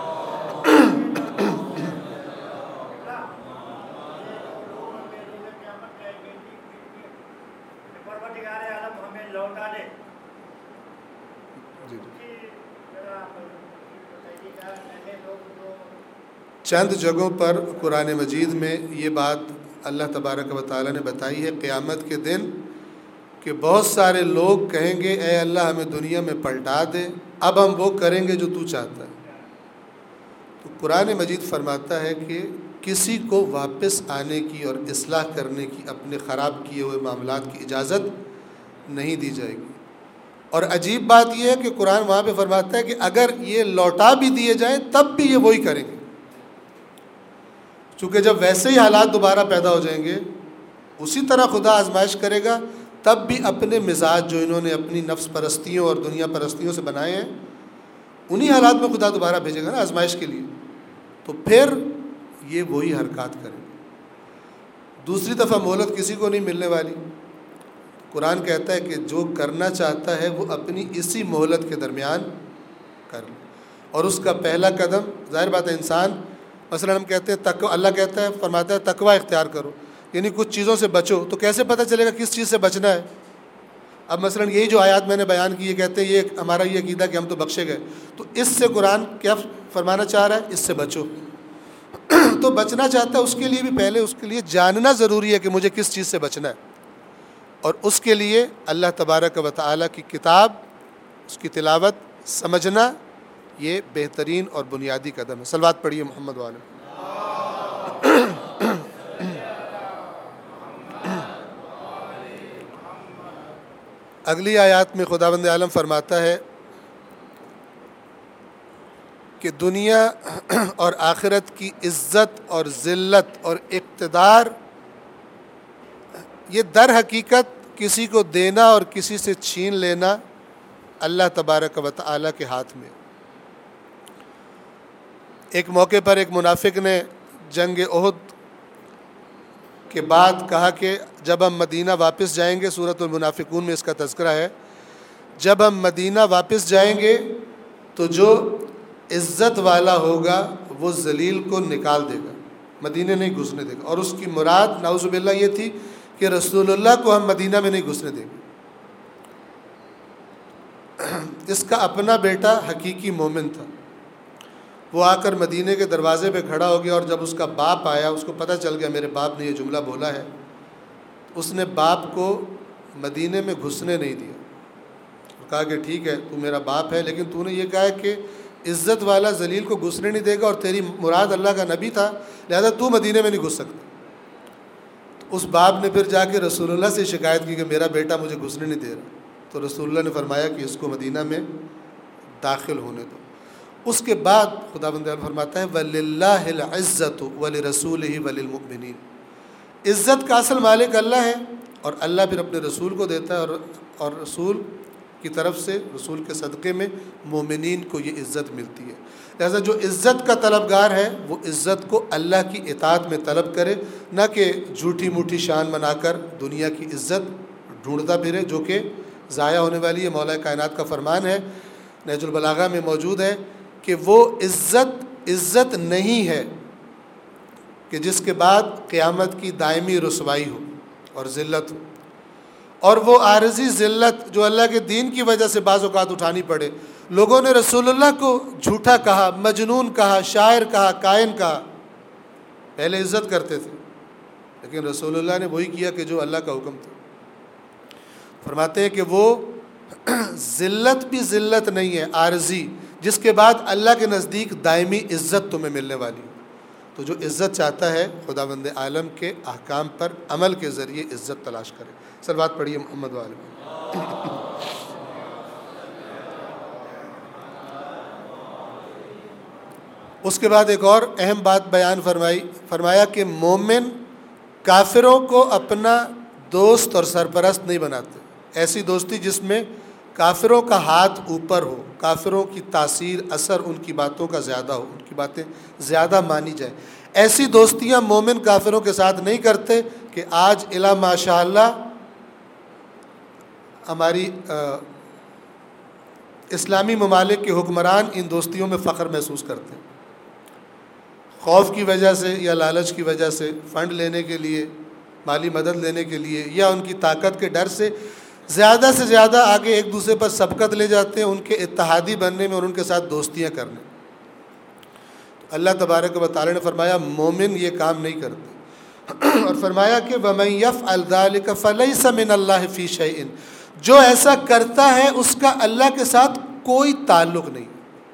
چند جگہوں پر قرآن مجید میں یہ بات اللہ تبارک و تعالیٰ نے بتائی ہے قیامت کے دن کہ بہت سارے لوگ کہیں گے اے اللہ ہمیں دنیا میں پلٹا دے، اب ہم وہ کریں گے جو تو چاہتا ہے۔ تو قرآن مجید فرماتا ہے کہ کسی کو واپس آنے کی اور اصلاح کرنے کی اپنے خراب کیے ہوئے معاملات کی اجازت نہیں دی جائے گی۔ اور عجیب بات یہ ہے کہ قرآن وہاں پہ فرماتا ہے کہ اگر یہ لوٹا بھی دیے جائیں تب بھی یہ وہی کریں گے، چونکہ جب ویسے ہی حالات دوبارہ پیدا ہو جائیں گے، اسی طرح خدا آزمائش کرے گا، تب بھی اپنے مزاج جو انہوں نے اپنی نفس پرستیوں اور دنیا پرستیوں سے بنائے ہیں، انہی حالات میں خدا دوبارہ بھیجے گا نا آزمائش کے لیے، تو پھر یہ وہی حرکات کریں گے۔ دوسری دفعہ مہلت کسی کو نہیں ملنے والی۔ قرآن کہتا ہے کہ جو کرنا چاہتا ہے وہ اپنی اسی مہلت کے درمیان کر لے، اور اس کا پہلا قدم ظاہر بات ہے انسان، مثلا ہم کہتے ہیں تقوی، اللہ کہتا ہے فرماتا ہے تقوی اختیار کرو، یعنی کچھ چیزوں سے بچو، تو کیسے پتہ چلے گا کس چیز سے بچنا ہے؟ اب مثلا یہی جو آیات میں نے بیان کی، یہ کہتے ہیں یہ ہمارا یہ عقیدہ کہ ہم تو بخشے گئے، تو اس سے قرآن کیا فرمانا چاہ رہا ہے؟ اس سے بچو۔ تو بچنا چاہتا ہے اس کے لیے بھی پہلے اس کے لیے جاننا ضروری ہے کہ مجھے کس چیز سے بچنا ہے، اور اس کے لیے اللہ تبارک و تعالیٰ کی کتاب، اس کی تلاوت سمجھنا، یہ بہترین اور بنیادی قدم ہے۔ صلوات پڑھیے محمد والے۔ اگلی آیات میں خداوند عالم فرماتا ہے کہ دنیا اور آخرت کی عزت اور ذلت اور اقتدار یہ در حقیقت کسی کو دینا اور کسی سے چھین لینا اللہ تبارک و تعالیٰ کے ہاتھ میں۔ ایک موقع پر ایک منافق نے جنگ احد کے بعد کہا کہ جب ہم مدینہ واپس جائیں گے، سورۃ المنافقون میں اس کا تذکرہ ہے، جب ہم مدینہ واپس جائیں گے تو جو عزت والا ہوگا وہ ذلیل کو نکال دے گا، مدینہ نہیں گھسنے دے گا، اور اس کی مراد نعوذ باللہ یہ تھی کہ رسول اللہ کو ہم مدینہ میں نہیں گھسنے دیں گے۔ اس کا اپنا بیٹا حقیقی مومن تھا، وہ آ کر مدینے کے دروازے پہ کھڑا ہو گیا، اور جب اس کا باپ آیا، اس کو پتہ چل گیا میرے باپ نے یہ جملہ بولا ہے، اس نے باپ کو مدینے میں گھسنے نہیں دیا، کہا کہ ٹھیک ہے تو میرا باپ ہے، لیکن تو نے یہ کہا کہ عزت والا ذلیل کو گھسنے نہیں دے گا، اور تیری مراد اللہ کا نبی تھا، لہذا تو مدینے میں نہیں گھس سکتا۔ تو اس باپ نے پھر جا کے رسول اللہ سے شکایت کی کہ میرا بیٹا مجھے گھسنے نہیں دے رہا۔ تو رسول اللہ نے فرمایا کہ اس کو مدینہ میں داخل ہونے دو۔ اس کے بعد خداوند فرماتا ہے وَلِلَّهِ الْعِزَّةُ وَلِرَسُولِهِ وَلِلْمُؤْمِنِينَ، عزت کا اصل مالک اللہ ہے اور اللہ پھر اپنے رسول کو دیتا ہے، اور اور رسول کی طرف سے، رسول کے صدقے میں مومنین کو یہ عزت ملتی ہے۔ لہذا جو عزت کا طلبگار ہے وہ عزت کو اللہ کی اطاعت میں طلب کرے، نہ کہ جھوٹی موٹی شان بنا کر دنیا کی عزت ڈھونڈتا پھرے، جو کہ ضائع ہونے والی ہے۔ مولا کائنات کا فرمان ہے، نہج البلاغہ میں موجود ہے کہ وہ عزت عزت نہیں ہے کہ جس کے بعد قیامت کی دائمی رسوائی ہو اور ذلت ہو، اور وہ عارضی ذلت جو اللہ کے دین کی وجہ سے بعض اوقات اٹھانی پڑے۔ لوگوں نے رسول اللہ کو جھوٹا کہا، مجنون کہا، شاعر کہا، کائن کہا، پہلے عزت کرتے تھے، لیکن رسول اللہ نے وہی کیا کہ جو اللہ کا حکم تھا۔ فرماتے ہیں کہ وہ ذلت بھی ذلت نہیں ہے، عارضی، جس کے بعد اللہ کے نزدیک دائمی عزت تمہیں ملنے والی ہے۔ تو جو عزت چاہتا ہے خداوند عالم کے احکام پر عمل کے ذریعے عزت تلاش کرے۔ صلوات پڑھیے محمد و آل محمد۔ اس کے بعد ایک اور اہم بات بیان فرمائی فرمایا کہ مومن کافروں کو اپنا دوست اور سرپرست نہیں بناتے۔ ایسی دوستی جس میں کافروں کا ہاتھ اوپر ہو، کافروں کی تاثیر اثر ان کی باتوں کا زیادہ ہو، ان کی باتیں زیادہ مانی جائے، ایسی دوستیاں مومن کافروں کے ساتھ نہیں کرتے کہ آج الا ماشاء اللہ ہماری اسلامی ممالک کے حکمران ان دوستیوں میں فخر محسوس کرتے ہیں۔ خوف کی وجہ سے یا لالچ کی وجہ سے، فنڈ لینے کے لیے، مالی مدد لینے کے لیے، یا ان کی طاقت کے ڈر سے زیادہ سے زیادہ آگے ایک دوسرے پر سبقت لے جاتے ہیں ان کے اتحادی بننے میں اور ان کے ساتھ دوستیاں کرنے۔ اللہ تبارک و تعالی نے فرمایا مومن یہ کام نہیں کرتے، اور فرمایا کہ وَمَن يَفْعَلْ ذَلِكَ فَلَيْسَ مِنَ اللَّهِ فِي شَيْءٍ، جو ایسا کرتا ہے اس کا اللہ کے ساتھ کوئی تعلق نہیں۔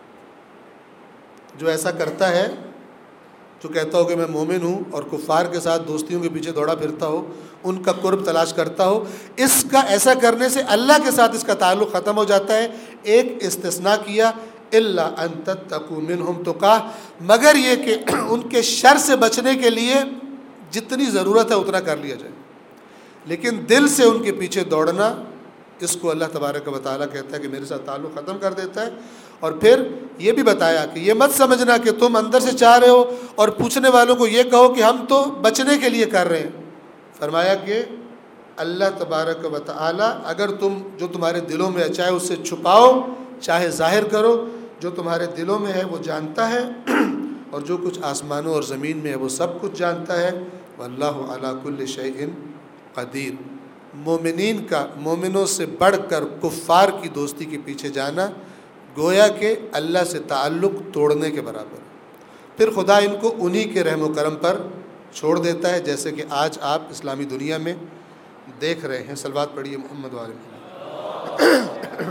جو ایسا کرتا ہے، جو کہتا ہو کہ میں مومن ہوں اور کفار کے ساتھ دوستیوں کے پیچھے دوڑا پھرتا ہو، ان کا قرب تلاش کرتا ہو، اس کا ایسا کرنے سے اللہ کے ساتھ اس کا تعلق ختم ہو جاتا ہے۔ ایک استثناء کیا، الا ان تتقوا منهم تقاہ، مگر یہ کہ ان کے شر سے بچنے کے لیے جتنی ضرورت ہے اتنا کر لیا جائے، لیکن دل سے ان کے پیچھے دوڑنا، اس کو اللہ تبارک و تعالیٰ کہتا ہے کہ میرے ساتھ تعلق ختم کر دیتا ہے۔ اور پھر یہ بھی بتایا کہ یہ مت سمجھنا کہ تم اندر سے چاہ رہے ہو اور پوچھنے والوں کو یہ کہو کہ ہم تو بچنے کے لیے کر رہے ہیں۔ فرمایا کہ اللہ تبارک و تعالیٰ اگر تم جو تمہارے دلوں میں ہے چاہے اس سے چھپاؤ چاہے ظاہر کرو، جو تمہارے دلوں میں ہے وہ جانتا ہے، اور جو کچھ آسمانوں اور زمین میں ہے وہ سب کچھ جانتا ہے۔ واللہ علی کل شیء قدیر۔ مومنین کا مومنوں سے بڑھ کر کفار کی دوستی کے پیچھے جانا گویا کہ اللہ سے تعلق توڑنے کے برابر ہے۔ پھر خدا ان کو انہی کے رحم و کرم پر چھوڑ دیتا ہے، جیسے کہ آج آپ اسلامی دنیا میں دیکھ رہے ہیں۔ صلوات پڑھیے محمد وعلی محمد۔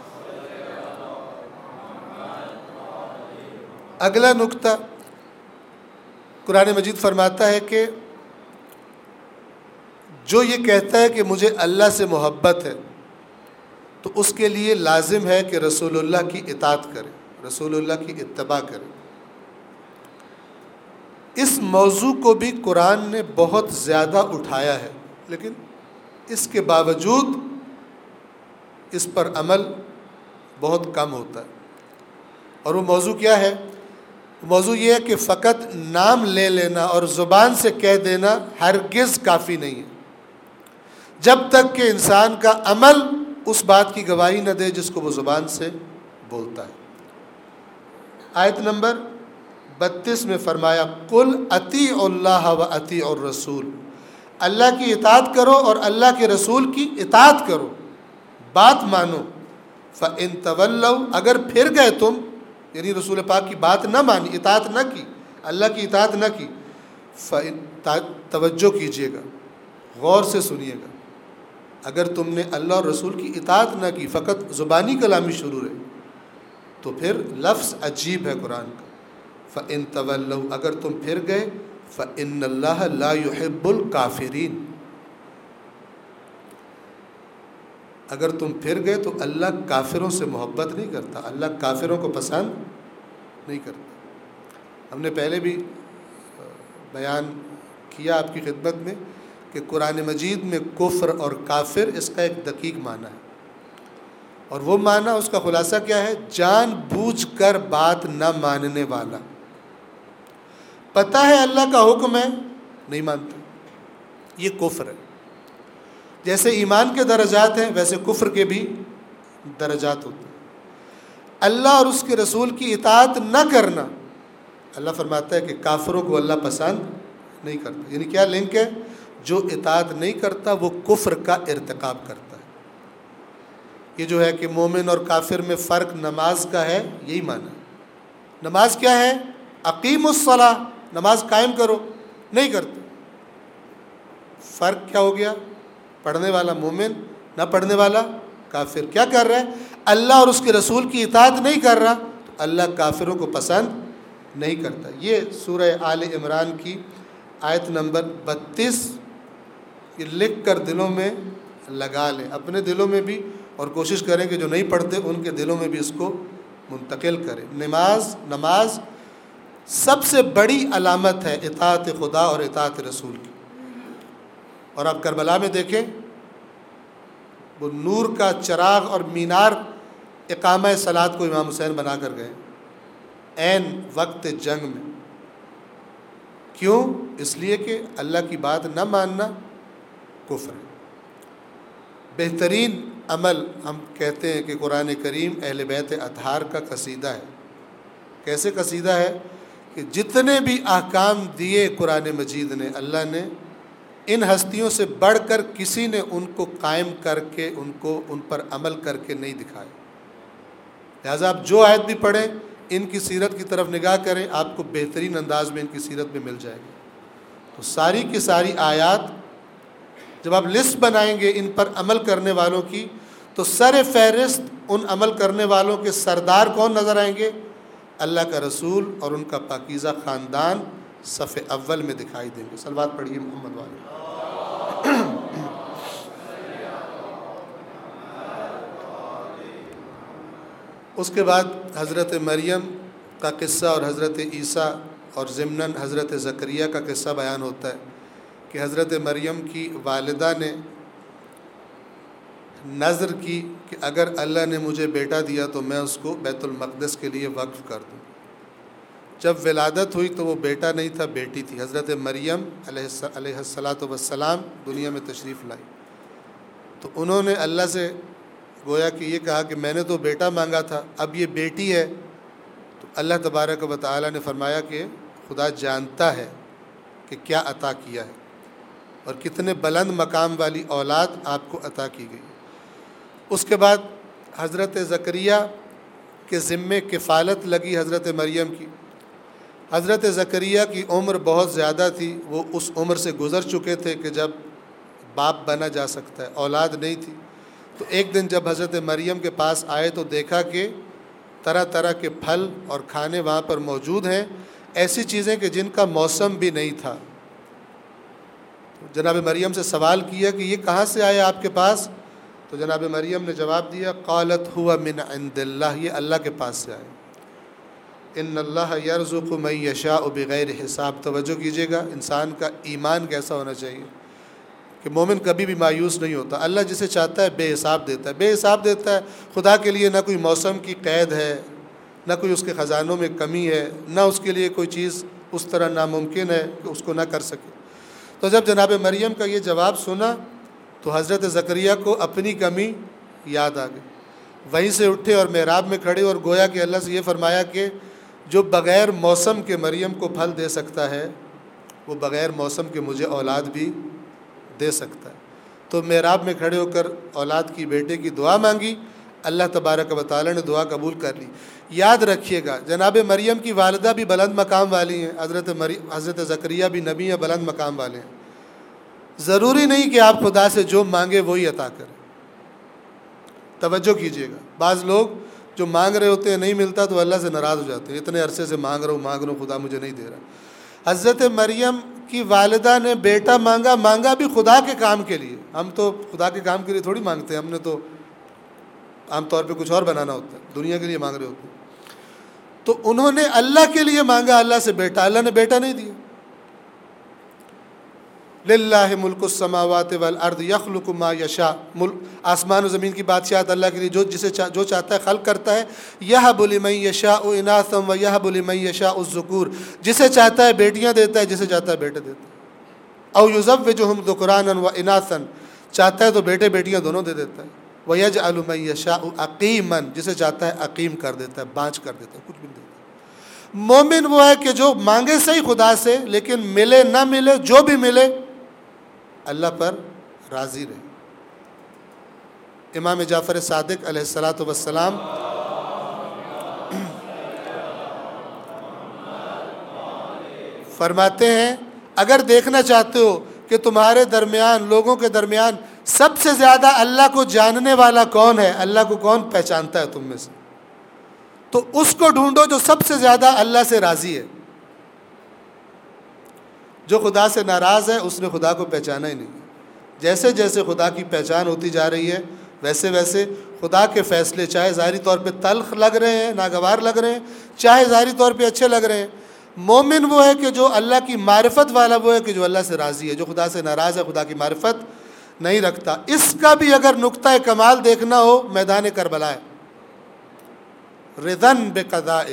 اگلا نقطہ، قرآن مجید فرماتا ہے کہ جو یہ کہتا ہے کہ مجھے اللہ سے محبت ہے تو اس کے لیے لازم ہے کہ رسول اللہ کی اطاعت کرے، رسول اللہ کی اتباع کرے۔ اس موضوع کو بھی قرآن نے بہت زیادہ اٹھایا ہے، لیکن اس کے باوجود اس پر عمل بہت کم ہوتا ہے۔ اور وہ موضوع کیا ہے؟ موضوع یہ ہے کہ فقط نام لے لینا اور زبان سے کہہ دینا ہرگز کافی نہیں ہے، جب تک کہ انسان کا عمل اس بات کی گواہی نہ دے جس کو وہ زبان سے بولتا ہے۔ آیت نمبر بتیس میں فرمایا قل اطیعوا اللہ و اطیعوا الرسول، اللہ کی اطاعت کرو اور اللہ کے رسول کی اطاعت کرو، بات مانو۔ فَإِن تَوَلَّوْا، اگر پھر گئے تم، یعنی رسول پاک کی بات نہ مانی، اطاعت نہ کی، اللہ کی اطاعت نہ کی، فَإِن توجہ کیجیے گا، غور سے سنیے گا، اگر تم نے اللہ اور رسول کی اطاعت نہ کی، فقط زبانی کلامی شروع ہے، تو پھر لفظ عجیب ہے قرآن کا، فَإِن تَوَلَّوْا، اگر تم پھر گئے، فَإِنَّ اللَّهَ لَا يُحِبُّ الْكَافِرِينَ، اگر تم پھر گئے تو اللہ کافروں سے محبت نہیں کرتا، اللہ کافروں کو پسند نہیں کرتا۔ ہم نے پہلے بھی بیان کیا آپ کی خدمت میں کہ قرآن مجید میں کفر اور کافر اس کا ایک دقیق معنی ہے، اور وہ معنی اس کا خلاصہ کیا ہے؟ جان بوجھ کر بات نہ ماننے والا، پتہ ہے اللہ کا حکم ہے نہیں مانتا، یہ کفر ہے۔ جیسے ایمان کے درجات ہیں ویسے کفر کے بھی درجات ہوتے ہیں۔ اللہ اور اس کے رسول کی اطاعت نہ کرنا، اللہ فرماتا ہے کہ کافروں کو اللہ پسند نہیں کرتا، یعنی کیا لنک ہے؟ جو اطاعت نہیں کرتا وہ کفر کا ارتکاب کرتا ہے۔ یہ جو ہے کہ مومن اور کافر میں فرق نماز کا ہے، یہی معنی ہے۔ نماز کیا ہے؟ اقیم الصلاۃ، نماز قائم کرو، نہیں کرتے۔ فرق کیا ہو گیا؟ پڑھنے والا مومن، نہ پڑھنے والا کافر۔ کیا کر رہا ہے؟ اللہ اور اس کے رسول کی اطاعت نہیں کر رہا تو اللہ کافروں کو پسند نہیں کرتا۔ یہ سورہ آل عمران کی آیت نمبر بتیس، یہ لکھ کر دلوں میں لگا لیں، اپنے دلوں میں بھی، اور کوشش کریں کہ جو نہیں پڑھتے ان کے دلوں میں بھی اس کو منتقل کریں۔ نماز نماز سب سے بڑی علامت ہے اطاعت خدا اور اطاعت رسول کی۔ اور آپ کربلا میں دیکھیں، وہ نور کا چراغ اور مینار اقامہ صلاۃ کو امام حسین بنا کر گئے عین وقت جنگ میں۔ کیوں؟ اس لیے کہ اللہ کی بات نہ ماننا کفر ہے۔ بہترین عمل ہم کہتے ہیں کہ قرآن کریم اہل بیت اطہار کا قصیدہ ہے۔ کیسے قصیدہ ہے؟ کہ جتنے بھی احکام دیے قرآن مجید نے، اللہ نے ان ہستیوں سے بڑھ کر کسی نے ان کو قائم کر کے ان کو ان پر عمل کر کے نہیں دکھائے۔ لہٰذا آپ جو آیت بھی پڑھیں ان کی سیرت کی طرف نگاہ کریں، آپ کو بہترین انداز میں ان کی سیرت میں مل جائے گی۔ تو ساری کی ساری آیات جب آپ لسٹ بنائیں گے ان پر عمل کرنے والوں کی، تو سر فہرست ان عمل کرنے والوں کے سردار کون نظر آئیں گے؟ اللہ کا رسول اور ان کا پاکیزہ خاندان صف اول میں دکھائی دیں گے۔ صلوات پڑھیے محمد والے۔ اس کے بعد حضرت مریم کا قصہ اور حضرت عیسیٰ اور ضمناً حضرت زکریا کا قصہ بیان ہوتا ہے کہ حضرت مریم کی والدہ نے نذر کی کہ اگر اللہ نے مجھے بیٹا دیا تو میں اس کو بیت المقدس کے لیے وقف کر دوں۔ جب ولادت ہوئی تو وہ بیٹا نہیں تھا، بیٹی تھی۔ حضرت مریم علیہ الصلاۃ والسلام دنیا میں تشریف لائی تو انہوں نے اللہ سے گویا کہ یہ کہا کہ میں نے تو بیٹا مانگا تھا، اب یہ بیٹی ہے۔ تو اللہ تبارک و تعالیٰ نے فرمایا کہ خدا جانتا ہے کہ کیا عطا کیا ہے اور کتنے بلند مقام والی اولاد آپ کو عطا کی گئی۔ اس کے بعد حضرت زکریا کے ذمے کفالت لگی حضرت مریم کی۔ حضرت زکریا کی عمر بہت زیادہ تھی، وہ اس عمر سے گزر چکے تھے کہ جب باپ بنا جا سکتا ہے، اولاد نہیں تھی۔ تو ایک دن جب حضرت مریم کے پاس آئے تو دیکھا کہ طرح طرح کے پھل اور کھانے وہاں پر موجود ہیں، ایسی چیزیں کہ جن کا موسم بھی نہیں تھا۔ جناب مریم سے سوال کیا کہ یہ کہاں سے آیا آپ کے پاس؟ تو جناب مریم نے جواب دیا قالت ہوا من عند اللہ، یہ اللہ کے پاس سے آئے۔ ان اللہ یرزق من یشاء بغیر حساب۔ توجہ کیجیے گا انسان کا ایمان کیسا ہونا چاہیے کہ مومن کبھی بھی مایوس نہیں ہوتا۔ اللہ جسے چاہتا ہے بے حساب دیتا ہے، بے حساب دیتا ہے۔ خدا کے لیے نہ کوئی موسم کی قید ہے، نہ کوئی اس کے خزانوں میں کمی ہے، نہ اس کے لیے کوئی چیز اس طرح ناممکن ہے کہ اس کو نہ کر سکے۔ تو جب جناب مریم کا یہ جواب سنا تو حضرت زکریا کو اپنی کمی یاد آ گئی۔ وہیں سے اٹھے اور محراب میں کھڑے اور گویا کہ اللہ سے یہ فرمایا کہ جو بغیر موسم کے مریم کو پھل دے سکتا ہے وہ بغیر موسم کے مجھے اولاد بھی دے سکتا ہے۔ تو محراب میں کھڑے ہو کر اولاد کی بیٹے کی دعا مانگی، اللہ تبارک و تعالی نے دعا قبول کر لی۔ یاد رکھیے گا جناب مریم کی والدہ بھی بلند مقام والی ہیں، حضرت مریم حضرت زکریا بھی نبی ہیں، بلند مقام والے ہیں۔ ضروری نہیں کہ آپ خدا سے جو مانگے وہی عطا کریں۔ توجہ کیجیے گا، بعض لوگ جو مانگ رہے ہوتے ہیں نہیں ملتا تو اللہ سے ناراض ہو جاتے ہیں، اتنے عرصے سے مانگ رہا ہوں مانگ رہا ہوں خدا مجھے نہیں دے رہا۔ حضرت مریم کی والدہ نے بیٹا مانگا، مانگا بھی خدا کے کام کے لیے۔ ہم تو خدا کے کام کے لیے تھوڑی مانگتے ہیں، ہم نے تو عام طور پہ کچھ اور بنانا ہوتا ہے، دنیا کے لیے مانگ رہے ہوتے ہیں۔ تو انہوں نے اللہ کے لیے مانگا اللہ سے بیٹا، اللہ نے بیٹا نہیں دیا۔ للہ ملک السماوات والارض یخلق ما یشاء، آسمان و زمین کی بادشاہت اللہ کے لیے، جو جسے جو چاہتا ہے خلق کرتا ہے۔ یہب لمن یشاء اناثا ویہب لمن یشاء الذکور، جسے چاہتا ہے بیٹیاں دیتا ہے، جسے چاہتا ہے بیٹے دیتا ہے۔ او یزوجہم ذکرانا واناثا، چاہتا ہے تو بیٹے بیٹیاں دونوں دے دیتا ہے۔ ویجعل من یشاء عقیما، جسے چاہتا ہے عقیم کر دیتا ہے، بانج کر دیتا ہے، کچھ بھی نہیں دیتا۔ مومن وہ ہے کہ جو مانگے صحیح خدا سے، لیکن ملے نہ ملے، جو بھی ملے اللہ پر راضی رہے۔ امام جعفر صادق علیہ الصلاۃ والسلام فرماتے ہیں اگر دیکھنا چاہتے ہو کہ تمہارے درمیان، لوگوں کے درمیان سب سے زیادہ اللہ کو جاننے والا کون ہے، اللہ کو کون پہچانتا ہے تم میں سے، تو اس کو ڈھونڈو جو سب سے زیادہ اللہ سے راضی ہے۔ جو خدا سے ناراض ہے اس نے خدا کو پہچانا ہی نہیں۔ جیسے جیسے خدا کی پہچان ہوتی جا رہی ہے ویسے ویسے خدا کے فیصلے چاہے ظاہری طور پہ تلخ لگ رہے ہیں، ناگوار لگ رہے ہیں، چاہے ظاہری طور پہ اچھے لگ رہے ہیں، مومن وہ ہے کہ جو اللہ کی معرفت والا وہ ہے کہ جو اللہ سے راضی ہے۔ جو خدا سے ناراض ہے خدا کی معرفت نہیں رکھتا۔ اس کا بھی اگر نقطہ کمال دیکھنا ہو میدان کربلا ہے، رضن بقضائہ،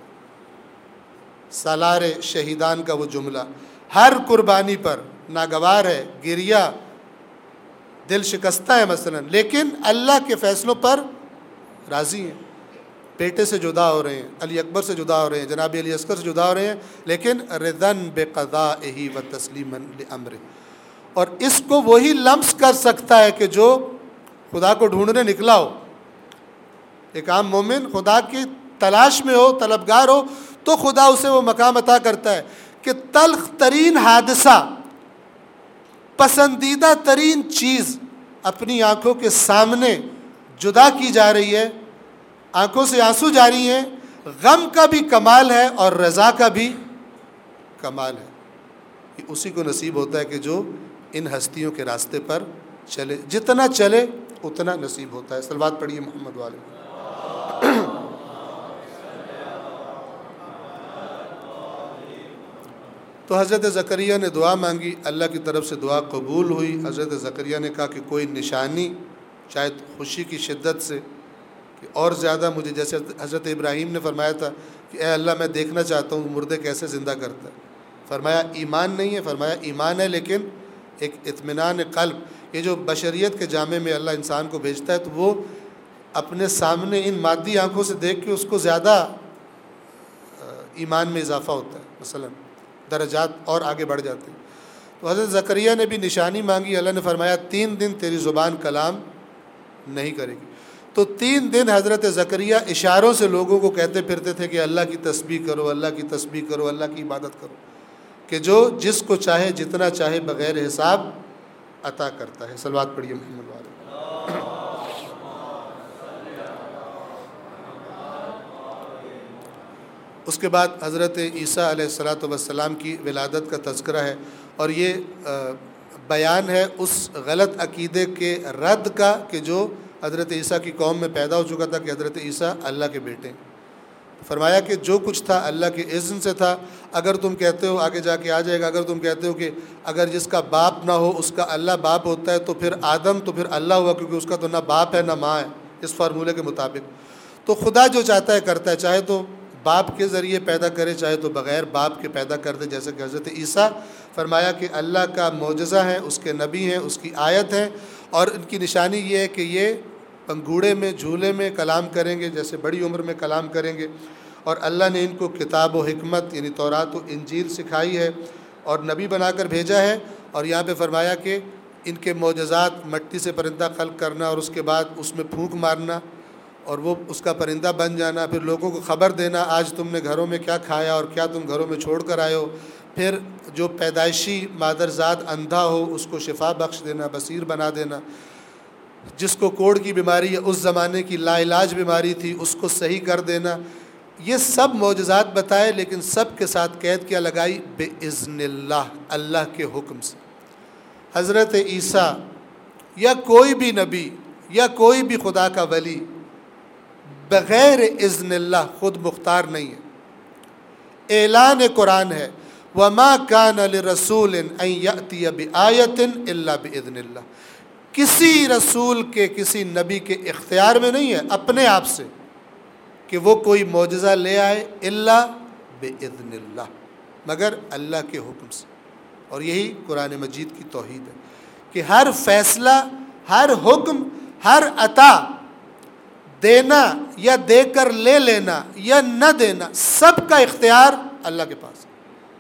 سالار شہیدان کا وہ جملہ، ہر قربانی پر ناگوار ہے، گریا، دل شکستہ ہے مثلا، لیکن اللہ کے فیصلوں پر راضی ہیں۔ بیٹے سے جدا ہو رہے ہیں، علی اکبر سے جدا ہو رہے ہیں، جناب علی اصغر سے جدا ہو رہے ہیں، لیکن رضن بقضائہ و تسلیما لامرہ۔ اور اس کو وہی لمس کر سکتا ہے کہ جو خدا کو ڈھونڈنے نکلا ہو۔ ایک عام مومن خدا کی تلاش میں ہو، طلبگار ہو، تو خدا اسے وہ مقام عطا کرتا ہے کہ تلخ ترین حادثہ، پسندیدہ ترین چیز اپنی آنکھوں کے سامنے جدا کی جا رہی ہے، آنکھوں سے آنسو جاری ہیں، غم کا بھی کمال ہے اور رضا کا بھی کمال ہے۔ یہ اسی کو نصیب ہوتا ہے کہ جو ان ہستیوں کے راستے پر چلے، جتنا چلے اتنا نصیب ہوتا ہے۔ صلوات پڑھیے محمد والے۔ تو حضرت زکریا نے دعا مانگی، اللہ کی طرف سے دعا قبول ہوئی۔ حضرت زکریا نے کہا کہ کوئی نشانی، شاید خوشی کی شدت سے کہ اور زیادہ مجھے، جیسے حضرت ابراہیم نے فرمایا تھا کہ اے اللہ میں دیکھنا چاہتا ہوں مردے کیسے زندہ کرتا ہے۔ فرمایا ایمان نہیں ہے، فرمایا ایمان ہے لیکن ایک اطمینان قلب۔ یہ جو بشریت کے جامع میں اللہ انسان کو بھیجتا ہے تو وہ اپنے سامنے ان مادی آنکھوں سے دیکھ کے اس کو زیادہ ایمان میں اضافہ ہوتا ہے، مثلا درجات اور آگے بڑھ جاتے ہیں۔ تو حضرت زکریا نے بھی نشانی مانگی، اللہ نے فرمایا تین دن تیری زبان کلام نہیں کرے گی۔ تو تین دن حضرت زکریا اشاروں سے لوگوں کو کہتے پھرتے تھے کہ اللہ کی تسبیح کرو، اللہ کی تسبیح کرو، اللہ کی عبادت کرو، کہ جو جس کو چاہے جتنا چاہے بغیر حساب عطا کرتا ہے۔ صلوات پڑھیے محمد والے۔ اس کے بعد حضرت عیسیٰ علیہ الصلاۃ والسلام کی ولادت کا تذکرہ ہے، اور یہ بیان ہے اس غلط عقیدے کے رد کا کہ جو حضرت عیسیٰ کی قوم میں پیدا ہو چکا تھا کہ حضرت عیسیٰ اللہ کے بیٹے ہیں۔ فرمایا کہ جو کچھ تھا اللہ کے اذن سے تھا۔ اگر تم کہتے ہو، آگے جا کے آ جائے گا، اگر تم کہتے ہو کہ اگر جس کا باپ نہ ہو اس کا اللہ باپ ہوتا ہے تو پھر آدم تو پھر اللہ ہوا، کیونکہ اس کا تو نہ باپ ہے نہ ماں ہے اس فارمولے کے مطابق۔ تو خدا جو چاہتا ہے کرتا ہے، چاہے تو باپ کے ذریعے پیدا کرے، چاہے تو بغیر باپ کے پیدا کر دے، جیسے کہ حضرت عیسیٰ فرمایا کہ اللہ کا معجزہ ہے، اس کے نبی ہیں، اس کی آیت ہے، اور ان کی نشانی یہ ہے کہ یہ پنگھوڑے میں، جھولے میں کلام کریں گے، جیسے بڑی عمر میں کلام کریں گے، اور اللہ نے ان کو کتاب و حکمت یعنی تورات و انجیل سکھائی ہے اور نبی بنا کر بھیجا ہے۔ اور یہاں پہ فرمایا کہ ان کے معجزات مٹی سے پرندہ خلق کرنا اور اس کے بعد اس میں پھونک مارنا اور وہ اس کا پرندہ بن جانا، پھر لوگوں کو خبر دینا آج تم نے گھروں میں کیا کھایا اور کیا تم گھروں میں چھوڑ کر آئے ہو، پھر جو پیدائشی مادرزاد اندھا ہو اس کو شفا بخش دینا، بصیر بنا دینا، جس کو کوڑ کی بیماری یا اس زمانے کی لا علاج بیماری تھی اس کو صحیح کر دینا۔ یہ سب معجزات بتائے، لیکن سب کے ساتھ قید کیا لگائی؟ بِإِذْنِ اللہ، اللہ کے حکم سے۔ حضرت عیسیٰ یا کوئی بھی نبی یا کوئی بھی خدا کا ولی بغیر اذن اللہ، خود مختار نہیں ہے۔ اعلان قرآن ہے وَمَا كَانَ لِرَسُولٍ أَن يَأْتِيَ بِآيَةٍ إِلَّا بِإِذْنِ اللَّهِ، کسی رسول کے، کسی نبی کے اختیار میں نہیں ہے اپنے آپ سے کہ وہ کوئی معجزہ لے آئے، الا بِإِذْنِ اللہ، مگر اللہ کے حکم سے۔ اور یہی قرآن مجید کی توحید ہے کہ ہر فیصلہ، ہر حکم، ہر عطا، دینا یا دے کر لے لینا یا نہ دینا، سب کا اختیار اللہ کے پاس ہے۔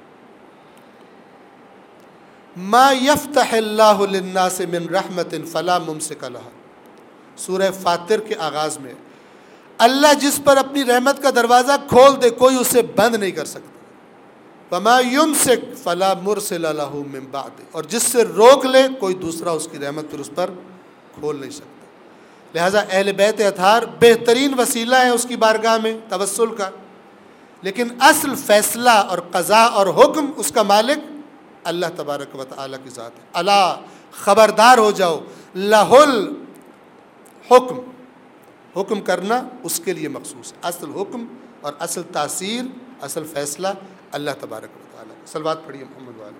ما یفتح اللہ للناس من رحمت فلا ممسک لها، سورہ فاطر کے آغاز میں اللہ جس پر اپنی رحمت کا دروازہ کھول دے کوئی اسے بند نہیں کر سکتا۔ وما یمسک فلا مرسل له من بعد، اور جس سے روک لے کوئی دوسرا اس کی رحمت پھر اس پر کھول نہیں سکتا۔ لہٰذا اہل بیت اطہار بہترین وسیلہ ہے اس کی بارگاہ میں توسل کا، لیکن اصل فیصلہ اور قضاء اور حکم اس کا مالک اللہ تبارک و تعالیٰ کی ذات ہے۔ الا، خبردار ہو جاؤ، لہ الحکم، حکم کرنا اس کے لیے مخصوص ہے۔ اصل حکم اور اصل تاثیر، اصل فیصلہ اللہ تبارک و تعالیٰ۔ صلوات پڑھیے محمد والے۔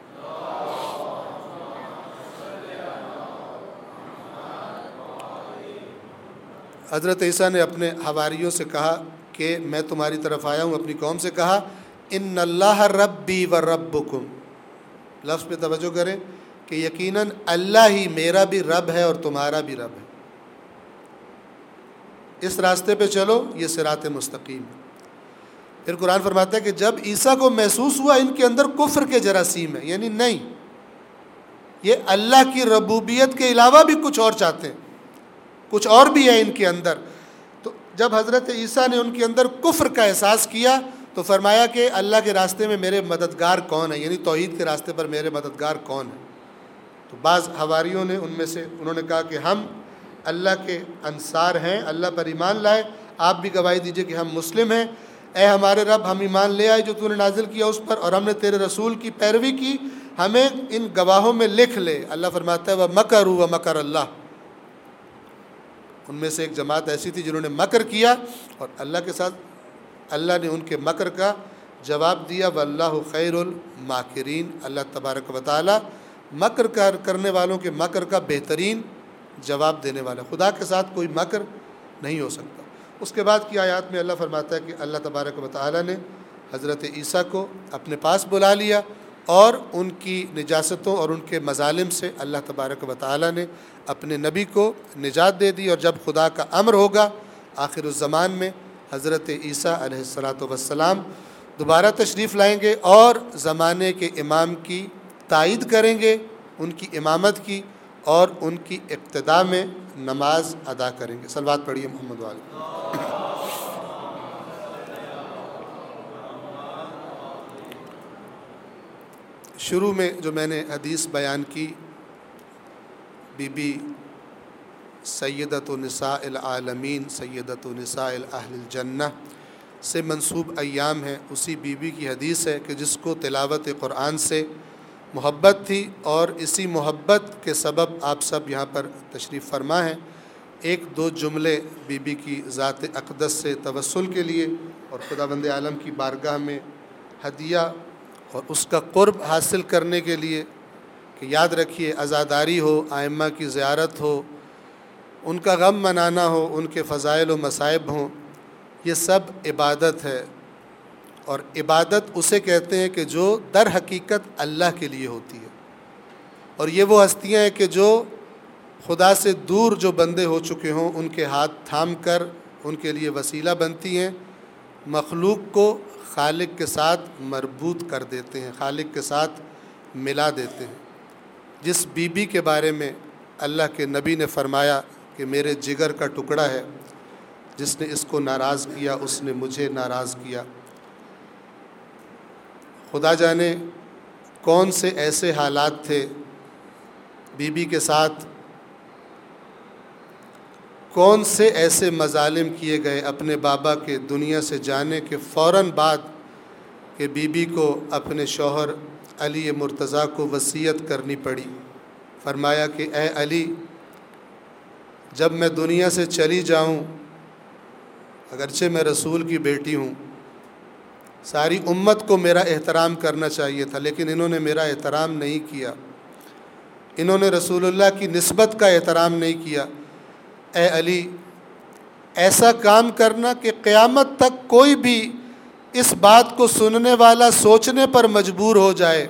حضرت عیسیٰ نے اپنے حواریوں سے کہا کہ میں تمہاری طرف آیا ہوں، اپنی قوم سے کہا ان اللہ ربی و ربکم، لفظ پہ توجہ کریں کہ یقیناً اللہ ہی میرا بھی رب ہے اور تمہارا بھی رب ہے، اس راستے پہ چلو، یہ صراط مستقیم ہے۔ پھر قرآن فرماتا ہے کہ جب عیسیٰ کو محسوس ہوا ان کے اندر کفر کے جراثیم ہیں، یعنی نہیں، یہ اللہ کی ربوبیت کے علاوہ بھی کچھ اور چاہتے ہیں، کچھ اور بھی ہے ان کے اندر، تو جب حضرت عیسیٰ نے ان کے اندر کفر کا احساس کیا تو فرمایا کہ اللہ کے راستے میں میرے مددگار کون ہے، یعنی توحید کے راستے پر میرے مددگار کون ہے؟ تو بعض حواریوں نے ان میں سے انہوں نے کہا کہ ہم اللہ کے انصار ہیں، اللہ پر ایمان لائے، آپ بھی گواہی دیجئے کہ ہم مسلم ہیں، اے ہمارے رب ہم ایمان لے آئے جو تو نے نازل کیا اس پر، اور ہم نے تیرے رسول کی پیروی کی، ہمیں ان گواہوں میں لکھ لے۔ اللہ فرماتا ہے وَمَكَرُوا وَمَكَرَ اللَّهُ، ان میں سے ایک جماعت ایسی تھی جنہوں نے مکر کیا اور اللہ کے ساتھ اللہ نے ان کے مکر کا جواب دیا۔ واللہ خیر الماکرین، اللہ تبارک و تعالی مکر کر کرنے والوں کے مکر کا بہترین جواب دینے والا، خدا کے ساتھ کوئی مکر نہیں ہو سکتا۔ اس کے بعد کی آیات میں اللہ فرماتا ہے کہ اللہ تبارک و تعالی نے حضرت عیسیٰ کو اپنے پاس بلا لیا اور ان کی نجاستوں اور ان کے مظالم سے اللہ تبارک و تعالی نے اپنے نبی کو نجات دے دی، اور جب خدا کا امر ہوگا آخر الزمان میں حضرت عیسیٰ علیہ الصلاۃ والسلام دوبارہ تشریف لائیں گے اور زمانے کے امام کی تائید کریں گے، ان کی امامت کی، اور ان کی اقتداء میں نماز ادا کریں گے۔ صلوات پڑھیے محمد والے۔ شروع میں جو میں نے حدیث بیان کی بی بی سیدۃ نساء العالمین، سیدۃ نساء اہل الجنہ سے منسوب ایام ہے، اسی بی بی کی حدیث ہے کہ جس کو تلاوت قرآن سے محبت تھی، اور اسی محبت کے سبب آپ سب یہاں پر تشریف فرما ہیں۔ ایک دو جملے بی بی کی ذات اقدس سے توسل کے لیے اور خداوند عالم کی بارگاہ میں ہدیہ اور اس کا قرب حاصل کرنے کے لیے کہ یاد رکھیے عزاداری ہو، ائمہ کی زیارت ہو، ان کا غم منانا ہو، ان کے فضائل و مصائب ہوں، یہ سب عبادت ہے، اور عبادت اسے کہتے ہیں کہ جو در حقیقت اللہ کے لیے ہوتی ہے، اور یہ وہ ہستیاں ہیں کہ جو خدا سے دور جو بندے ہو چکے ہوں ان کے ہاتھ تھام کر ان کے لیے وسیلہ بنتی ہیں، مخلوق کو خالق کے ساتھ مربوط کر دیتے ہیں، خالق کے ساتھ ملا دیتے ہیں۔ جس بی بی کے بارے میں اللہ کے نبی نے فرمایا کہ میرے جگر کا ٹکڑا ہے، جس نے اس کو ناراض کیا اس نے مجھے ناراض کیا۔ خدا جانے کون سے ایسے حالات تھے بی بی کے ساتھ، کون سے ایسے مظالم کیے گئے اپنے بابا کے دنیا سے جانے کے فوراً بعد کہ بی بی کو اپنے شوہر علی مرتضیٰ کو وصیت کرنی پڑی۔ فرمایا کہ اے علی، جب میں دنیا سے چلی جاؤں اگرچہ میں رسول کی بیٹی ہوں، ساری امت کو میرا احترام کرنا چاہیے تھا، لیکن انہوں نے میرا احترام نہیں کیا، انہوں نے رسول اللہ کی نسبت کا احترام نہیں کیا۔ اے علی، ایسا کام کرنا کہ قیامت تک کوئی بھی اس بات کو سننے والا سوچنے پر مجبور ہو جائے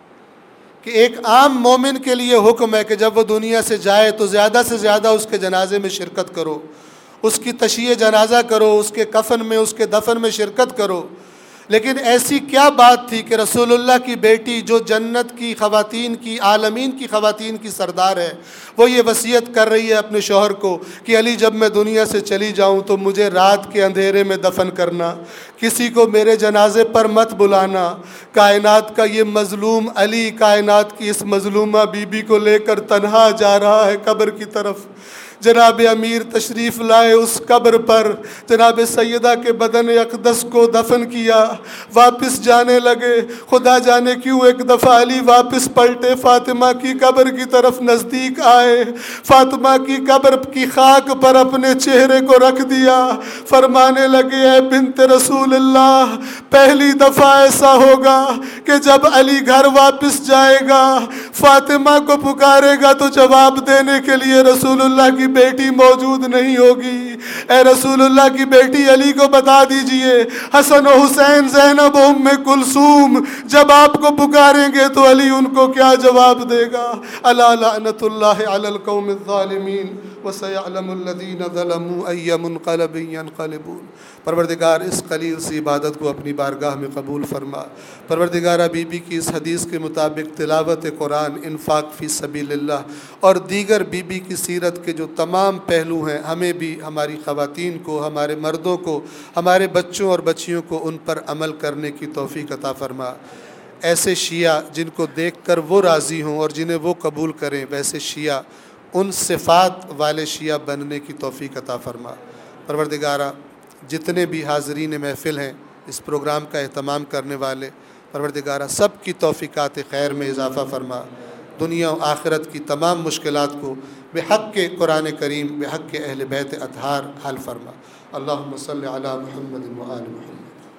کہ ایک عام مومن کے لیے حکم ہے کہ جب وہ دنیا سے جائے تو زیادہ سے زیادہ اس کے جنازے میں شرکت کرو، اس کی تشییع جنازہ کرو، اس کے کفن میں، اس کے دفن میں شرکت کرو۔ لیکن ایسی کیا بات تھی کہ رسول اللہ کی بیٹی جو جنت کی خواتین کی، عالمین کی خواتین کی سردار ہے، وہ یہ وصیت کر رہی ہے اپنے شوہر کو کہ علی جب میں دنیا سے چلی جاؤں تو مجھے رات کے اندھیرے میں دفن کرنا، کسی کو میرے جنازے پر مت بلانا۔ کائنات کا یہ مظلوم علی کائنات کی اس مظلومہ بی بی کو لے کر تنہا جا رہا ہے قبر کی طرف۔ جناب امیر تشریف لائے اس قبر پر، جناب سیدہ کے بدن اقدس کو دفن کیا، واپس جانے لگے۔ خدا جانے کیوں ایک دفعہ علی واپس پلٹے، فاطمہ کی قبر کی طرف نزدیک آئے، فاطمہ کی قبر کی خاک پر اپنے چہرے کو رکھ دیا، فرمانے لگے اے بنت رسول اللہ، پہلی دفعہ ایسا ہوگا کہ جب علی گھر واپس جائے گا، فاطمہ کو پکارے گا تو جواب دینے کے لیے رسول اللہ کی بیٹی موجود نہیں ہوگی۔ اے رسول اللہ کی بیٹی علی کو بتا دیجئے، حسن و حسین، زینب و ام کلثوم جب آپ کو پکاریں گے تو علی ان کو کیا جواب دے گا؟ الا لعنت اللہ علی القوم الظالمین وسیعلم الذین ظلموا ای منقلب ینقلبون۔ پروردگار اس قلیل سی عبادت کو اپنی بارگاہ میں قبول فرما۔ پروردگار بی بی کی اس حدیث کے مطابق تلاوت قرآن، انفاق فی سبیل اللہ اور دیگر بی بی کی سیرت کے جو تمام پہلو ہیں، ہمیں بھی، ہماری خواتین کو، ہمارے مردوں کو، ہمارے بچوں اور بچیوں کو ان پر عمل کرنے کی توفیق عطا فرما۔ ایسے شیعہ جن کو دیکھ کر وہ راضی ہوں اور جنہیں وہ قبول کریں، ویسے شیعہ، ان صفات والے شیعہ بننے کی توفیق عطا فرما۔ پروردگارہ جتنے بھی حاضرین محفل ہیں، اس پروگرام کا اہتمام کرنے والے، پروردگارہ سب کی توفیقات خیر میں اضافہ فرما، دنیا و آخرت کی تمام مشکلات کو بحق کے قرآن کریم، بحق کے اہل بیت اطہار حل فرما۔ اللہم صلی علی محمد و آل محمد۔